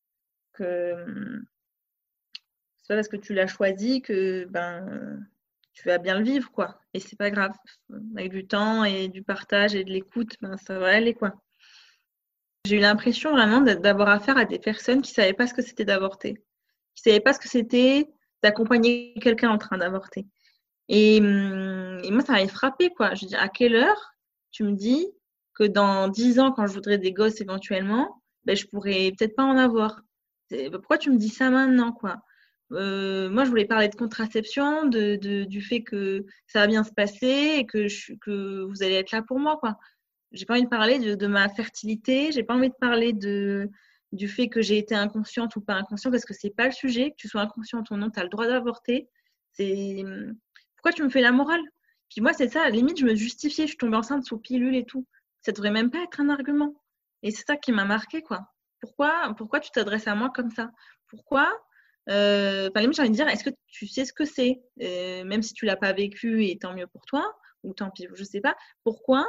Que c'est pas parce que tu l'as choisi que ben tu vas bien le vivre, quoi. Et c'est pas grave. Avec du temps et du partage et de l'écoute, ben, ça va aller, quoi. J'ai eu l'impression vraiment d'avoir affaire à des personnes qui savaient pas ce que c'était d'avorter, qui savaient pas ce que c'était d'accompagner quelqu'un en train d'avorter. Et, et moi, ça m'avait frappée, quoi. Je dis, à quelle heure tu me dis que dans dix ans, quand je voudrais des gosses éventuellement, ben, je pourrais peut-être pas en avoir. Pourquoi tu me dis ça maintenant, quoi? Euh, moi, je voulais parler de contraception, de, de, du fait que ça va bien se passer et que, je, que vous allez être là pour moi, quoi. J'ai pas envie de parler de, de ma fertilité, j'ai pas envie de parler de, du fait que j'ai été inconsciente ou pas inconsciente, parce que c'est pas le sujet. Que tu sois inconsciente ou non, tu as le droit d'avorter. C'est... Pourquoi tu me fais la morale? Puis moi, c'est ça, à la limite, je me justifiais, je suis tombée enceinte sous pilule et tout. Ça devrait même pas être un argument. Et c'est ça qui m'a marquée, quoi. Pourquoi, pourquoi tu t'adresses à moi comme ça? Pourquoi euh, Enfin, limite, j'ai envie de dire, est-ce que tu sais ce que c'est, euh, même si tu l'as pas vécu et tant mieux pour toi, ou tant pis, je sais pas. Pourquoi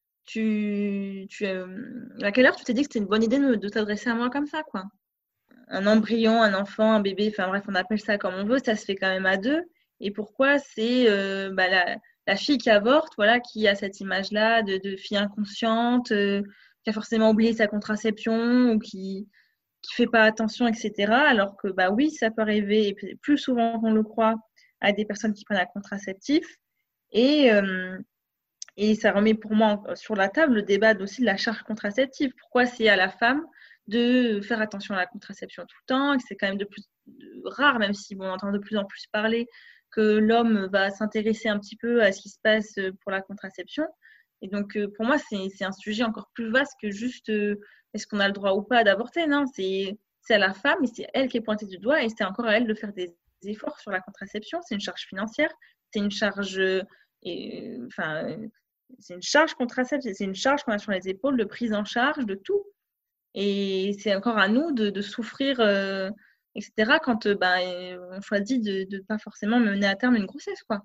tu, tu euh, à quelle heure tu t'es dit que c'était une bonne idée de, de t'adresser à moi comme ça, quoi? Un embryon, un enfant, un bébé, enfin bref, on appelle ça comme on veut, ça se fait quand même à deux. Et pourquoi c'est euh, bah, la, la fille qui avorte, voilà, qui a cette image-là de, de fille inconsciente, euh, qui a forcément oublié sa contraception ou qui qui fait pas attention, et cetera. Alors que bah oui, ça peut arriver, et plus souvent qu'on le croit, à des personnes qui prennent un contraceptif. Et euh, et ça remet pour moi sur la table le débat aussi de la charge contraceptive. Pourquoi c'est à la femme de faire attention à la contraception tout le temps, et que c'est quand même de plus de, rare, même si bon, on entend de plus en plus parler, que l'homme va s'intéresser un petit peu à ce qui se passe pour la contraception. Et donc, pour moi, c'est, c'est un sujet encore plus vaste que juste euh, est-ce qu'on a le droit ou pas d'avorter. Non, c'est, c'est à la femme et c'est elle qui est pointée du doigt, et c'est encore à elle de faire des efforts sur la contraception. C'est une charge financière, c'est une charge, euh, et, enfin, c'est une charge contraceptive, c'est une charge qu'on a sur les épaules de prise en charge de tout. Et c'est encore à nous de, de souffrir, euh, et cetera, quand euh, ben, on choisit de ne pas forcément mener à terme une grossesse, quoi.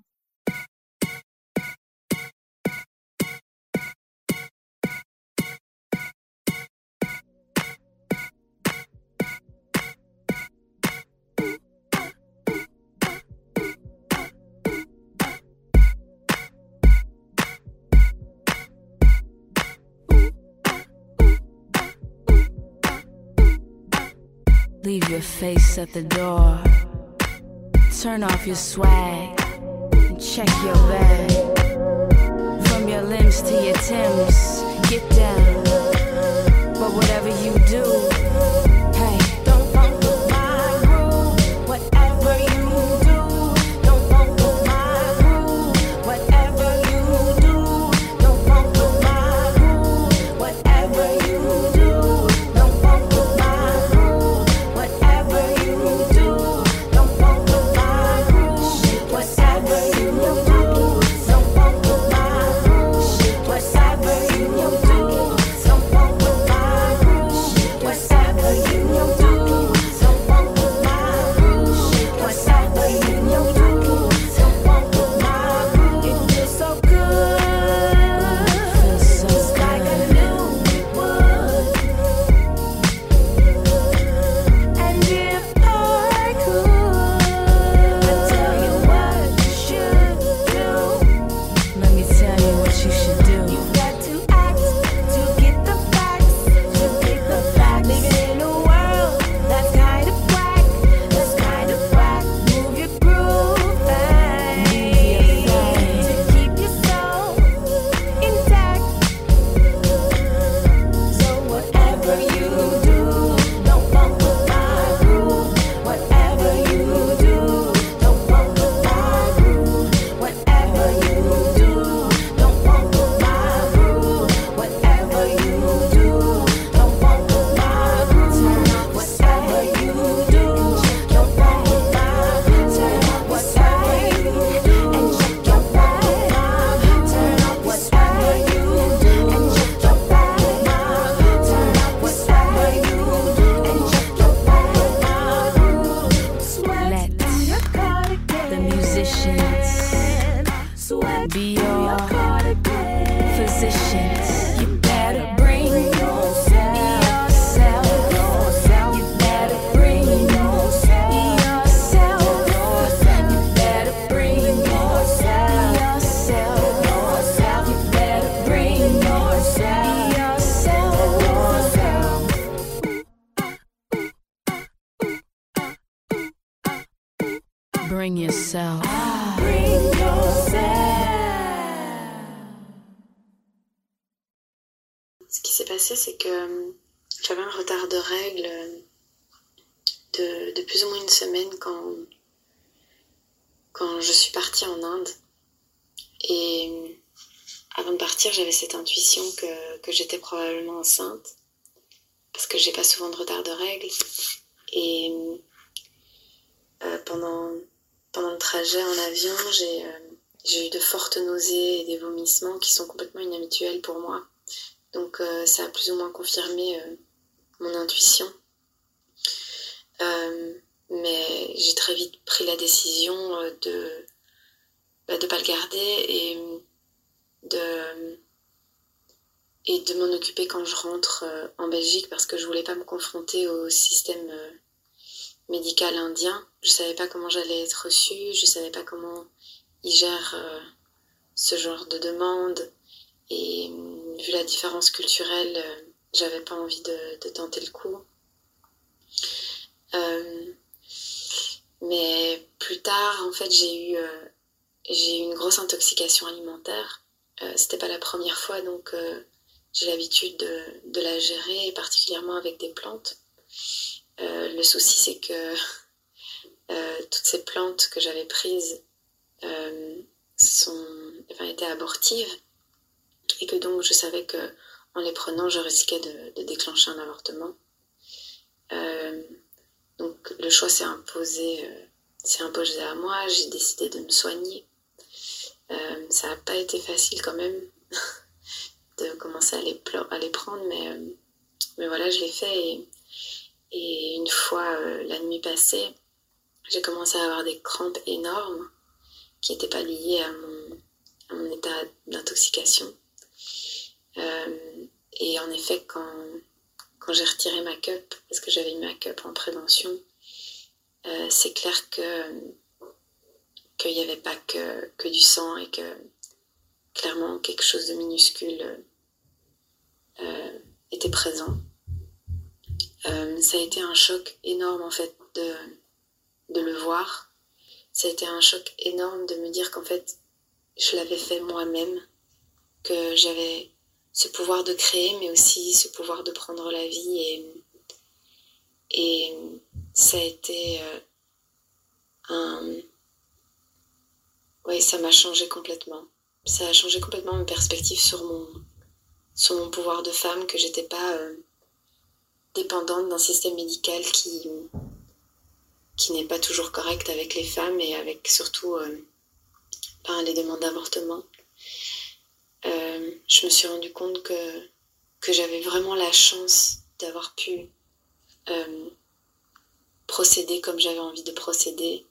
Leave your face at the door. Turn off your swag and check your bag. From your limbs to your Timbs, get down. But whatever you do, hey, don't funk with my groove. Whatever you do, don't funk with my groove. Whatever you do, don't funk with my groove. Whatever you do, don't funk with my groove. Whatever you do, don't funk with my groove. Whatever you do, don't funk with my groove. Whatever you do, don't funk with my groove. Whatever you do, don't funk with my groove. Whatever you do, don't funk with my groove. It feels so good, feels like I knew it would. And if I could, I'd tell you what you should do. Let me tell you what you should do. You've got to act to get the facts, to get the facts. Living in a world that's kind of whack, that's kind of whack. Move your groove, babe, to keep your soul intact. So whatever you do, don't funk with my groove. Whatever you do, don't funk with my groove. Whatever you do, don't funk with my groove. Whatever you do, don't funk with my groove. Whatever you do, don't funk with my groove. Whatever you do, and check your bag. Turn up whatever you do, and check your bag. Turn up whatever you do, and check your bag. Let the musicians be your physicians. You better bring yourself. You better bring yourself. You better bring yourself. yourself. Bring yourself. Ce qui s'est passé, c'est que j'avais un retard de règles de, de plus ou moins une semaine quand, quand je suis partie en Inde. Et avant de partir, j'avais cette intuition que, que j'étais probablement enceinte, parce que j'ai pas souvent de retard de règles. Et euh, pendant, pendant le trajet en avion, j'ai, euh, j'ai eu de fortes nausées et des vomissements qui sont complètement inhabituels pour moi. Donc euh, ça a plus ou moins confirmé euh, mon intuition. Euh, mais j'ai très vite pris la décision euh, de bah, de pas le garder et de et de m'en occuper quand je rentre euh, en Belgique, parce que je voulais pas me confronter au système euh, médical indien. Je savais pas comment j'allais être reçue, je savais pas comment ils gèrent euh, ce genre de demande. Et vu la différence culturelle, euh, j'avais pas envie de, de tenter le coup. Euh, mais plus tard, en fait, j'ai eu, euh, j'ai eu une grosse intoxication alimentaire. Euh, c'était pas la première fois, donc euh, j'ai l'habitude de, de la gérer, et particulièrement avec des plantes. Euh, le souci, c'est que euh, toutes ces plantes que j'avais prises euh, sont, enfin, étaient abortives. Et que donc je savais que en les prenant, je risquais de, de déclencher un avortement. Euh, donc le choix s'est imposé, euh, s'est imposé à moi. J'ai décidé de me soigner. Euh, ça n'a pas été facile quand même de commencer à les, à les prendre, mais, euh, mais voilà, je l'ai fait. Et, et une fois euh, la nuit passée, j'ai commencé à avoir des crampes énormes qui n'étaient pas liées à mon, à mon état d'intoxication. Euh, et en effet, quand, quand j'ai retiré ma cup, parce que j'avais mis ma cup en prévention, euh, c'est clair que qu'il n'y avait pas que, que du sang, et que clairement quelque chose de minuscule euh, était présent. Euh, ça a été un choc énorme en fait de, de le voir. Ça a été un choc énorme de me dire qu'en fait je l'avais fait moi-même, que j'avais ce pouvoir de créer, mais aussi ce pouvoir de prendre la vie. Et, et ça a été euh, un... Oui, ça m'a changé complètement. Ça a changé complètement mes perspectives sur mon, sur mon pouvoir de femme, que j'étais pas euh, dépendante d'un système médical qui, qui n'est pas toujours correct avec les femmes, et avec surtout euh, ben, les demandes d'avortement. Euh, je me suis rendu compte que, que j'avais vraiment la chance d'avoir pu euh, procéder comme j'avais envie de procéder,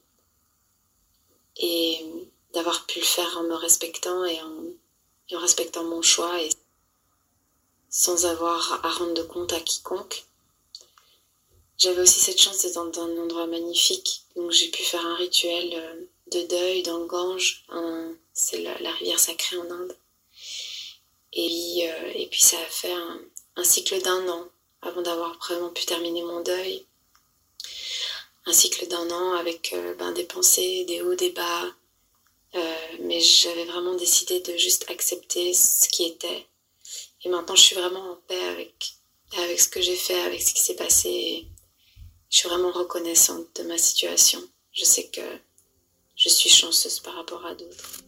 et d'avoir pu le faire en me respectant et en, et en respectant mon choix, et sans avoir à rendre de compte à quiconque. J'avais aussi cette chance d'être dans un endroit magnifique, donc j'ai pu faire un rituel de deuil dans le Gange, un, c'est la, la rivière sacrée en Inde. Et puis, euh, et puis ça a fait un, un cycle d'un an avant d'avoir vraiment pu terminer mon deuil. Un cycle d'un an avec euh, ben, des pensées, des hauts, des bas. Euh, mais j'avais vraiment décidé de juste accepter ce qui était. Et maintenant, je suis vraiment en paix avec, avec ce que j'ai fait, avec ce qui s'est passé. Et je suis vraiment reconnaissante de ma situation. Je sais que je suis chanceuse par rapport à d'autres.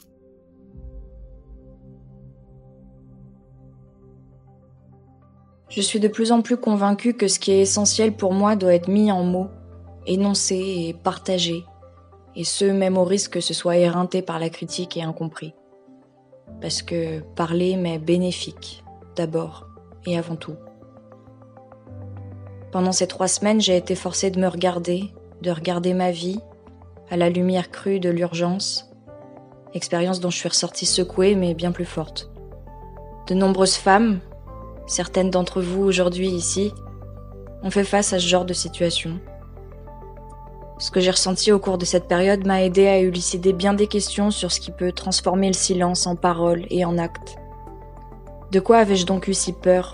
Je suis de plus en plus convaincue que ce qui est essentiel pour moi doit être mis en mots, énoncé et partagé, et ce même au risque que ce soit éreinté par la critique et incompris. Parce que parler m'est bénéfique, d'abord et avant tout. Pendant ces trois semaines, j'ai été forcée de me regarder, de regarder ma vie, à la lumière crue de l'urgence, expérience dont je suis ressortie secouée mais bien plus forte. De nombreuses femmes, certaines d'entre vous aujourd'hui ici, ont fait face à ce genre de situation. Ce que j'ai ressenti au cours de cette période m'a aidé à élucider bien des questions sur ce qui peut transformer le silence en parole et en acte. De quoi avais-je donc eu si peur ?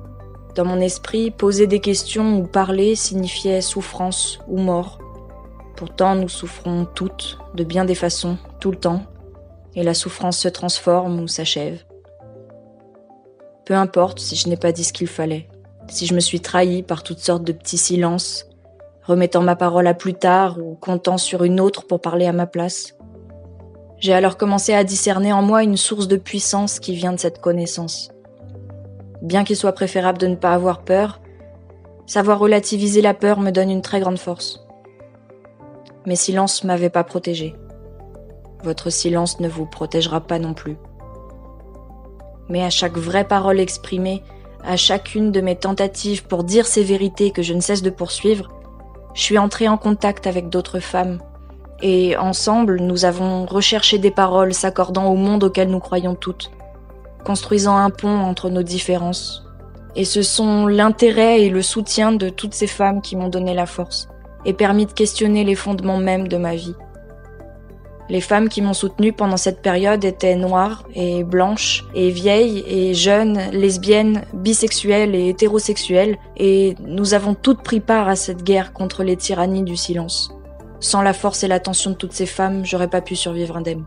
Dans mon esprit, poser des questions ou parler signifiait souffrance ou mort. Pourtant, nous souffrons toutes, de bien des façons, tout le temps, et la souffrance se transforme ou s'achève. Peu importe si je n'ai pas dit ce qu'il fallait, si je me suis trahie par toutes sortes de petits silences, remettant ma parole à plus tard ou comptant sur une autre pour parler à ma place. J'ai alors commencé à discerner en moi une source de puissance qui vient de cette connaissance. Bien qu'il soit préférable de ne pas avoir peur, savoir relativiser la peur me donne une très grande force. Mes silences ne m'avaient pas protégée. Votre silence ne vous protégera pas non plus. Mais à chaque vraie parole exprimée, à chacune de mes tentatives pour dire ces vérités que je ne cesse de poursuivre, je suis entrée en contact avec d'autres femmes. Et ensemble, nous avons recherché des paroles s'accordant au monde auquel nous croyons toutes, construisant un pont entre nos différences. Et ce sont l'intérêt et le soutien de toutes ces femmes qui m'ont donné la force et permis de questionner les fondements mêmes de ma vie. Les femmes qui m'ont soutenue pendant cette période étaient noires et blanches et vieilles et jeunes, lesbiennes, bisexuelles et hétérosexuelles, et nous avons toutes pris part à cette guerre contre les tyrannies du silence. Sans la force et l'attention de toutes ces femmes, j'aurais pas pu survivre indemne.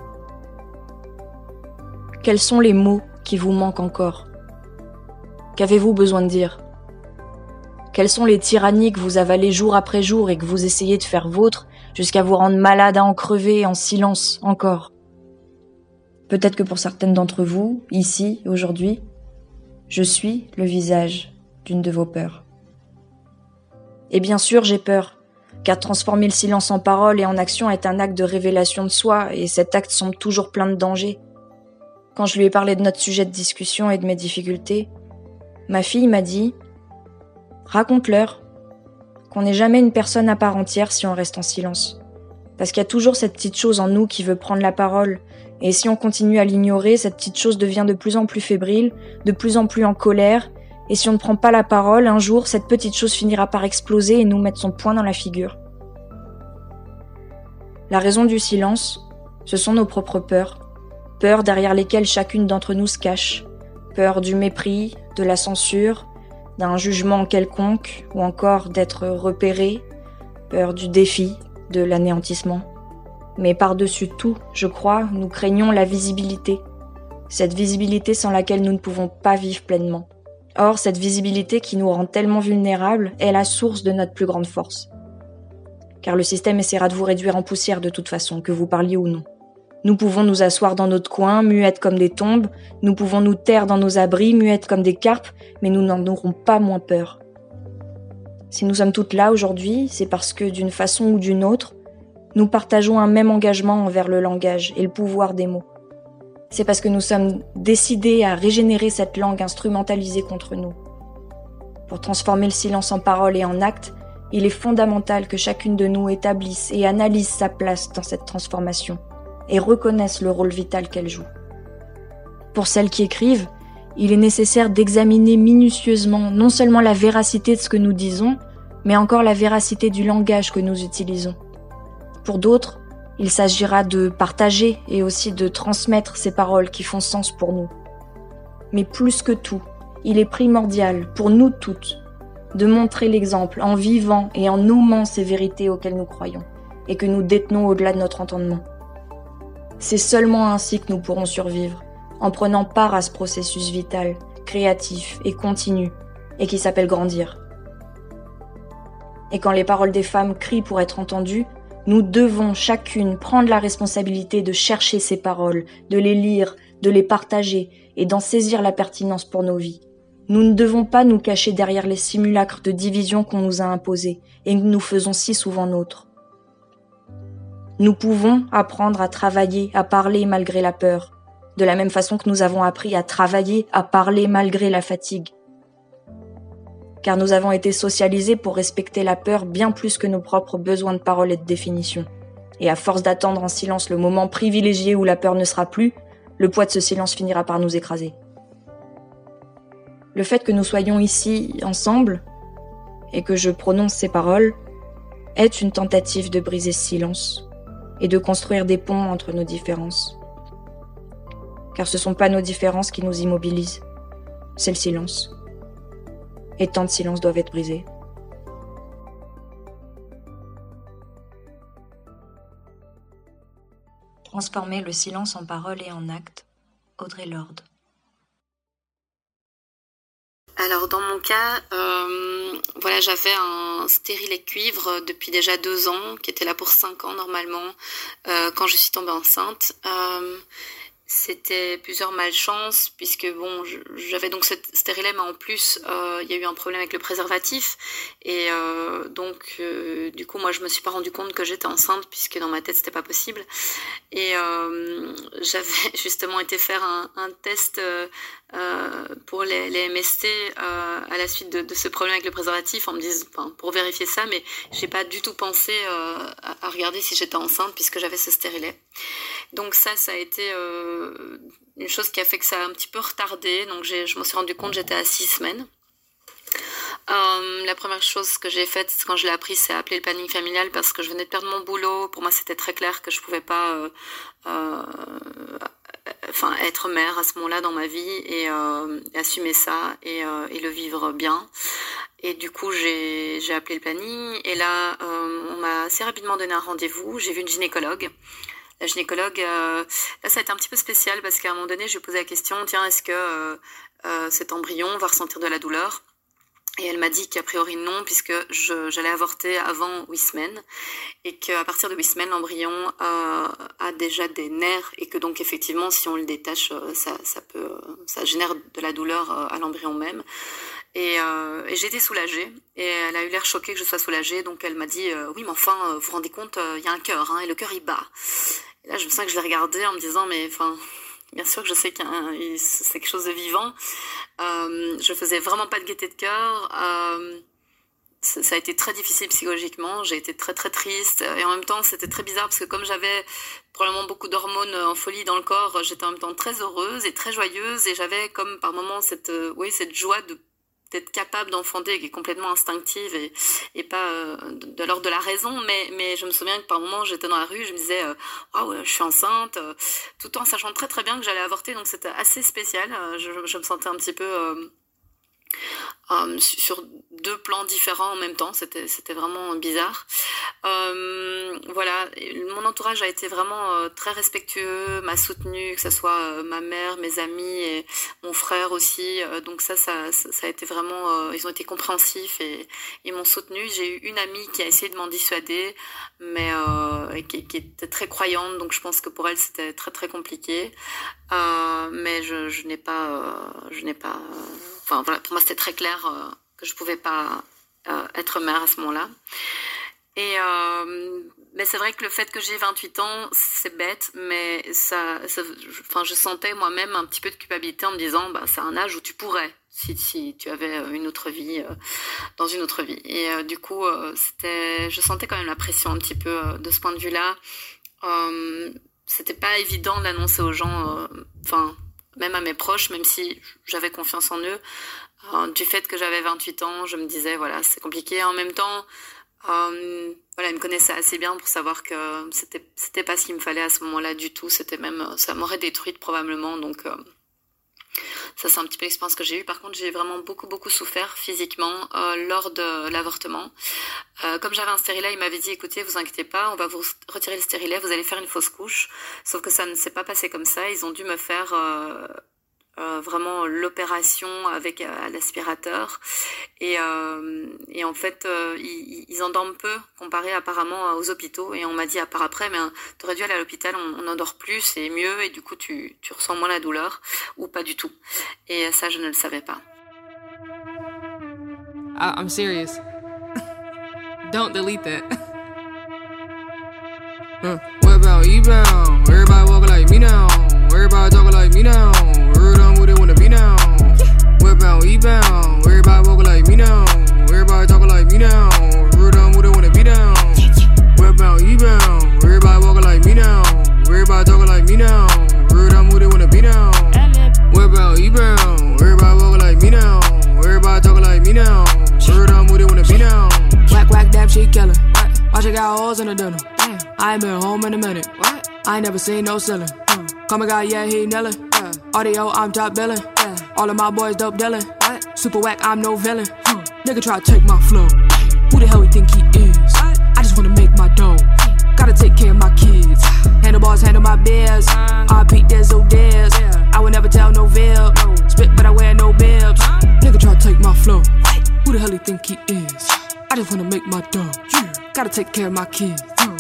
Quels sont les mots qui vous manquent encore ? Qu'avez-vous besoin de dire ? Quelles sont les tyrannies que vous avalez jour après jour et que vous essayez de faire vôtres jusqu'à vous rendre malade à en crever en silence encore ? Peut-être que pour certaines d'entre vous, ici, aujourd'hui, je suis le visage d'une de vos peurs. Et bien sûr, j'ai peur, car transformer le silence en parole et en action est un acte de révélation de soi, et cet acte semble toujours plein de dangers. Quand je lui ai parlé de notre sujet de discussion et de mes difficultés, ma fille m'a dit « Raconte-leur qu'on n'est jamais une personne à part entière si on reste en silence. Parce qu'il y a toujours cette petite chose en nous qui veut prendre la parole, et si on continue à l'ignorer, cette petite chose devient de plus en plus fébrile, de plus en plus en colère, et si on ne prend pas la parole, un jour, cette petite chose finira par exploser et nous mettre son poing dans la figure. La raison du silence, ce sont nos propres peurs, peurs derrière lesquelles chacune d'entre nous se cache, peur du mépris, de la censure, d'un jugement quelconque, ou encore d'être repéré, peur du défi, de l'anéantissement. Mais par-dessus tout, je crois, nous craignons la visibilité. Cette visibilité sans laquelle nous ne pouvons pas vivre pleinement. Or, cette visibilité qui nous rend tellement vulnérables est la source de notre plus grande force. Car le système essaiera de vous réduire en poussière de toute façon, que vous parliez ou non. Nous pouvons nous asseoir dans notre coin, muettes comme des tombes, nous pouvons nous taire dans nos abris, muettes comme des carpes, mais nous n'en aurons pas moins peur. Si nous sommes toutes là aujourd'hui, c'est parce que, d'une façon ou d'une autre, nous partageons un même engagement envers le langage et le pouvoir des mots. C'est parce que nous sommes décidés à régénérer cette langue instrumentalisée contre nous. Pour transformer le silence en parole et en acte, il est fondamental que chacune de nous établisse et analyse sa place dans cette transformation et reconnaisse le rôle vital qu'elle joue. Pour celles qui écrivent, il est nécessaire d'examiner minutieusement non seulement la véracité de ce que nous disons, mais encore la véracité du langage que nous utilisons. Pour d'autres, il s'agira de partager et aussi de transmettre ces paroles qui font sens pour nous. Mais plus que tout, il est primordial pour nous toutes de montrer l'exemple en vivant et en nommant ces vérités auxquelles nous croyons et que nous détenons au-delà de notre entendement. C'est seulement ainsi que nous pourrons survivre, en prenant part à ce processus vital, créatif et continu, et qui s'appelle grandir. Et quand les paroles des femmes crient pour être entendues, nous devons chacune prendre la responsabilité de chercher ces paroles, de les lire, de les partager et d'en saisir la pertinence pour nos vies. Nous ne devons pas nous cacher derrière les simulacres de division qu'on nous a imposés et que nous faisons si souvent nôtres. Nous pouvons apprendre à travailler, à parler malgré la peur, de la même façon que nous avons appris à travailler, à parler malgré la fatigue. Car nous avons été socialisés pour respecter la peur bien plus que nos propres besoins de parole et de définition. Et à force d'attendre en silence le moment privilégié où la peur ne sera plus, le poids de ce silence finira par nous écraser. Le fait que nous soyons ici ensemble, et que je prononce ces paroles, est une tentative de briser ce silence et de construire des ponts entre nos différences. Car ce ne sont pas nos différences qui nous immobilisent, c'est le silence. Et tant de silences doivent être brisés. Transformer le silence en parole et en acte. Audre Lorde. Alors dans mon cas, euh, voilà, j'avais un stérilet cuivre depuis déjà deux ans, qui était là pour cinq ans normalement, euh, quand je suis tombée enceinte. Euh, C'était plusieurs malchances, puisque bon, j'avais donc ce stérilet, mais en plus, euh, il y a eu un problème avec le préservatif. Et euh, donc, euh, du coup, moi, je me suis pas rendu compte que j'étais enceinte, puisque dans ma tête, c'était pas possible. Et euh, j'avais justement été faire un, un test euh, euh, pour les, les M S T euh, à la suite de, de ce problème avec le préservatif, en me disant, enfin, pour vérifier ça, mais j'ai pas du tout pensé euh, à, à regarder si j'étais enceinte, puisque j'avais ce stérilet. Donc ça, ça a été euh, une chose qui a fait que ça a un petit peu retardé. Donc j'ai, je me suis rendu compte que j'étais à six semaines. Euh, la première chose que j'ai faite quand je l'ai appris, c'est appeler le planning familial parce que je venais de perdre mon boulot. Pour moi, c'était très clair que je pouvais pas euh, euh, enfin, être mère à ce moment-là dans ma vie et euh, assumer ça et, euh, et le vivre bien. Et du coup, j'ai, j'ai appelé le planning et là, euh, on m'a assez rapidement donné un rendez-vous. J'ai vu une gynécologue. La gynécologue, euh, là, ça a été un petit peu spécial parce qu'à un moment donné, je lui ai posé la question, tiens, est-ce que euh, euh, cet embryon va ressentir de la douleur ? Et elle m'a dit qu'a priori non, puisque je, j'allais avorter avant huit semaines et qu'à partir de huit semaines, l'embryon euh, a déjà des nerfs et que donc effectivement, si on le détache, ça, ça peut, ça génère de la douleur à l'embryon même. Et, euh, et j'ai été soulagée et elle a eu l'air choquée que je sois soulagée, donc elle m'a dit euh, oui mais enfin vous vous rendez compte, il euh, y a un cœur hein, et le cœur il bat. Et là je me sens que je l'ai regardée en me disant mais enfin bien sûr que je sais que c'est quelque chose de vivant. Euh, je faisais vraiment pas de gaieté de cœur. Euh, ça, ça a été très difficile psychologiquement. J'ai été très très triste et en même temps c'était très bizarre parce que comme j'avais probablement beaucoup d'hormones en folie dans le corps, j'étais en même temps très heureuse et très joyeuse et j'avais comme par moments cette euh, oui cette joie de d'être capable d'enfanter qui est complètement instinctive et, et pas euh, de, de l'ordre de la raison, mais, mais je me souviens que par moments j'étais dans la rue, je me disais ah euh, ouais, je suis enceinte, euh, tout en sachant très très bien que j'allais avorter, donc c'était assez spécial. Euh, je, je me sentais un petit peu euh, euh, sur deux plans différents en même temps, c'était, c'était vraiment bizarre. Euh, voilà, mon entourage a été vraiment euh, très respectueux, m'a soutenu, que ce soit euh, ma mère, mes amis et mon frère aussi. Euh, donc ça, ça, ça, ça a été vraiment, euh, ils ont été compréhensifs et ils m'ont soutenu. J'ai eu une amie qui a essayé de m'en dissuader, mais euh, qui, qui était très croyante, donc je pense que pour elle c'était très très compliqué. Euh, mais je, je n'ai pas, euh, je n'ai pas. Euh, enfin voilà, pour moi c'était très clair euh, que je pouvais pas euh, être mère à ce moment-là. Et euh, mais c'est vrai que le fait que j'ai vingt-huit ans, c'est bête, mais ça, ça, enfin, je sentais moi-même un petit peu de culpabilité en me disant, bah, c'est un âge où tu pourrais, si, si tu avais une autre vie, euh, dans une autre vie. Et euh, du coup, euh, c'était, je sentais quand même la pression un petit peu euh, de ce point de vue-là. Euh, c'était pas évident d'annoncer aux gens, enfin, euh, même à mes proches, même si j'avais confiance en eux. Euh, du fait que j'avais vingt-huit ans, je me disais, voilà, c'est compliqué. En même temps, Euh, voilà, ils me connaissaient assez bien pour savoir que c'était c'était pas ce qu'il me fallait à ce moment-là du tout. C'était même, ça m'aurait détruite probablement. Donc euh, ça c'est un petit peu l'expérience que j'ai eue. Par contre, j'ai vraiment beaucoup beaucoup souffert physiquement euh, lors de l'avortement. Euh, comme j'avais un stérilet, ils m'avaient dit écoutez, vous inquiétez pas, on va vous retirer le stérilet, vous allez faire une fausse couche. Sauf que ça ne s'est pas passé comme ça. Ils ont dû me faire euh, Euh, vraiment l'opération avec euh, l'aspirateur et, euh, et en fait euh, ils, ils endorment peu comparé apparemment aux hôpitaux et on m'a dit à part après mais tu aurais dû aller à l'hôpital, on, on endort plus, c'est mieux et du coup tu, tu ressens moins la douleur ou pas du tout et ça je ne le savais pas. I'm serious. Don't delete that. Huh. What about you bound? Everybody walking like me now. Everybody talking like me now. Heard I'm with it when the be now. What about you bound? Everybody walking like me now. Everybody talking like me now. Heard I'm with it when the be down. What about you bound? Everybody walking like me now. Everybody talking like me now. Heard I'm with it when the be down. What about you bound? Everybody walking like me now. Everybody talking like me now. Heard I'm with it when the be down. Whack whack dab shit killer. Watch I got holes in the dinner. Damn. I ain't been home in a minute. What? I ain't never seen no ceiling. Mm. Call my guy, yeah, he nailin'. Yeah. Audio, I'm top billin'. Yeah. All of my boys dope dealin'. What? Super whack, I'm no villain. Hmm. Nigga try to take my flow. Who the hell he think he is? What? I just wanna make my dough. Gotta take care of my kids. Handle Handlebars handle my beers. R P Dizzle Diz. I would never tell no Vib. Spit but I wear no bibs. Nigga try to take my flow. Who the hell he think he is? I just wanna make my dough. Gotta take care of my kids.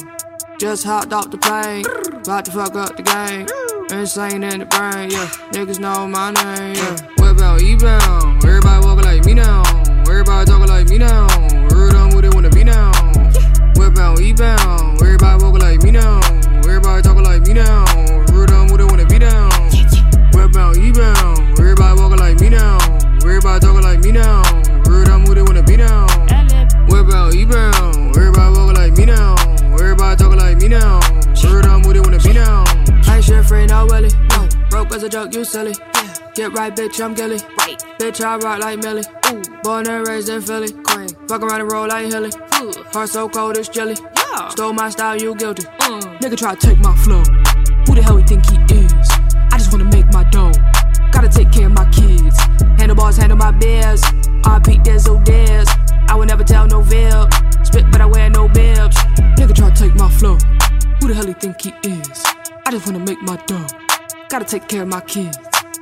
Just hopped off the plane. About to fuck up the game. Insane in the brain, yeah. Niggas know my name, yeah. Westbound, eastbound. Everybody walking like me now. Everybody talking like me now. Heard them who they wanna be now. Westbound, eastbound. Everybody walking like me now. Everybody talking like me now. Heard them who they wanna be down. Westbound, eastbound. Everybody walking like me now. Everybody talking like me now. Heard them who they wanna be down. Westbound, eastbound. Everybody walking like me now. Everybody talking like me now. Heard them who they wanna be down. I ain't shit afraid, no Willie. No. Broke as a joke, you silly. Yeah. Get right, bitch, I'm Gilly. Right. Bitch, I rock like Millie. Ooh. Born and raised in Philly. Queen. Fuck around and roll like Hilly. Ooh. Heart so cold, it's jelly. Yeah. Stole my style, you guilty. Mm. Nigga try to take my flow. Who the hell he think he is? I just wanna make my dough. Gotta take care of my kids. Handlebars handle my beers. R P Dizzle Diz. I would never tell no Vib. Spit but I wear no bibs. Nigga try to take my flow. Who the hell he think he is? I just wanna make my dough. Gotta take care of my kids.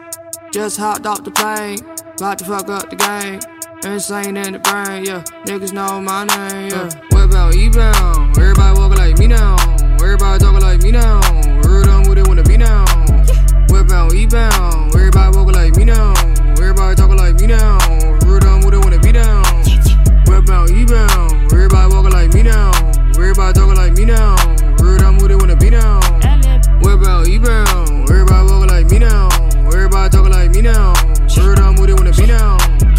Just hopped off the plane. About to fuck up the game. Insane in the brain, yeah. Niggas know my name, yeah. Westbound, eastbound. Everybody walking like me now. Everybody talking like me now. Heard them who they wanna be now. Westbound, eastbound. Everybody walking like me now. Everybody talking like me now. Heard them who they wanna be down. Westbound, eastbound. Everybody walking like me now. Everybody talking like me now. Heard them who they wanna be down. Westbound, eastbound. Everybody walking like me now. Everybody talking like me now. Heard them who they wanna be down.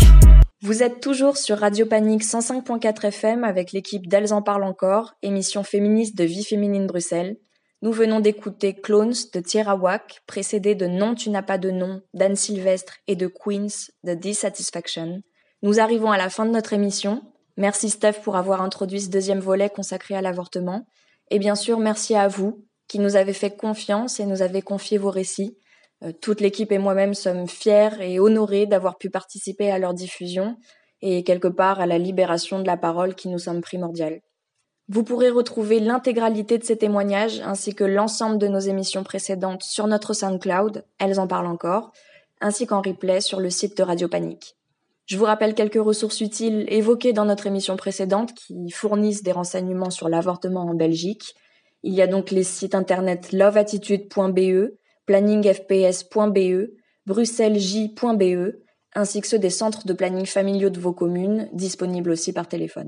Vous êtes toujours sur Radio Panique cent cinq point quatre F M avec l'équipe d'Elles en parlent encore, émission féministe de Vie féminine Bruxelles. Nous venons d'écouter Clones de Tierra Whack, précédé de Non tu n'as pas de nom d'Anne Sylvestre et de Queens de Dissatisfaction. Nous arrivons à la fin de notre émission. Merci Steph pour avoir introduit ce deuxième volet consacré à l'avortement. Et bien sûr, merci à vous qui nous avez fait confiance et nous avez confié vos récits. Euh, toute l'équipe et moi-même sommes fiers et honorés d'avoir pu participer à leur diffusion et quelque part à la libération de la parole qui nous semble primordiale. Vous pourrez retrouver l'intégralité de ces témoignages ainsi que l'ensemble de nos émissions précédentes sur notre SoundCloud, Elles en parlent encore, ainsi qu'en replay sur le site de Radio Panique. Je vous rappelle quelques ressources utiles évoquées dans notre émission précédente qui fournissent des renseignements sur l'avortement en Belgique. Il y a donc les sites internet love attitude point b e, planning f p s point b e, bruxelles j point b e, ainsi que ceux des centres de planning familiaux de vos communes, disponibles aussi par téléphone.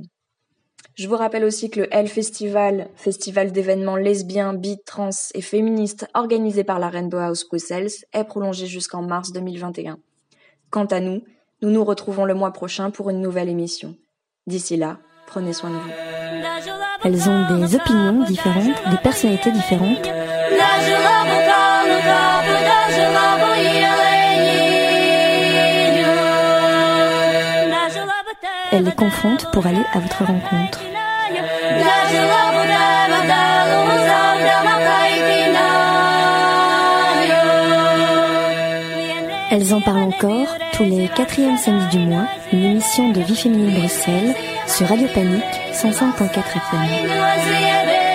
Je vous rappelle aussi que le L Festival, festival d'événements lesbiens, bi, trans et féministes organisé par la Rainbow House Bruxelles, est prolongé jusqu'en mars deux mille vingt et un. Quant à nous, nous nous retrouvons le mois prochain pour une nouvelle émission. D'ici là, prenez soin de vous. Elles ont des opinions différentes, des personnalités différentes. Elles les confrontent pour aller à votre rencontre. Elles en parlent encore tous les quatrièmes samedis du mois, une émission de Vie féminine Bruxelles sur Radio Panique cent cinq point quatre F M.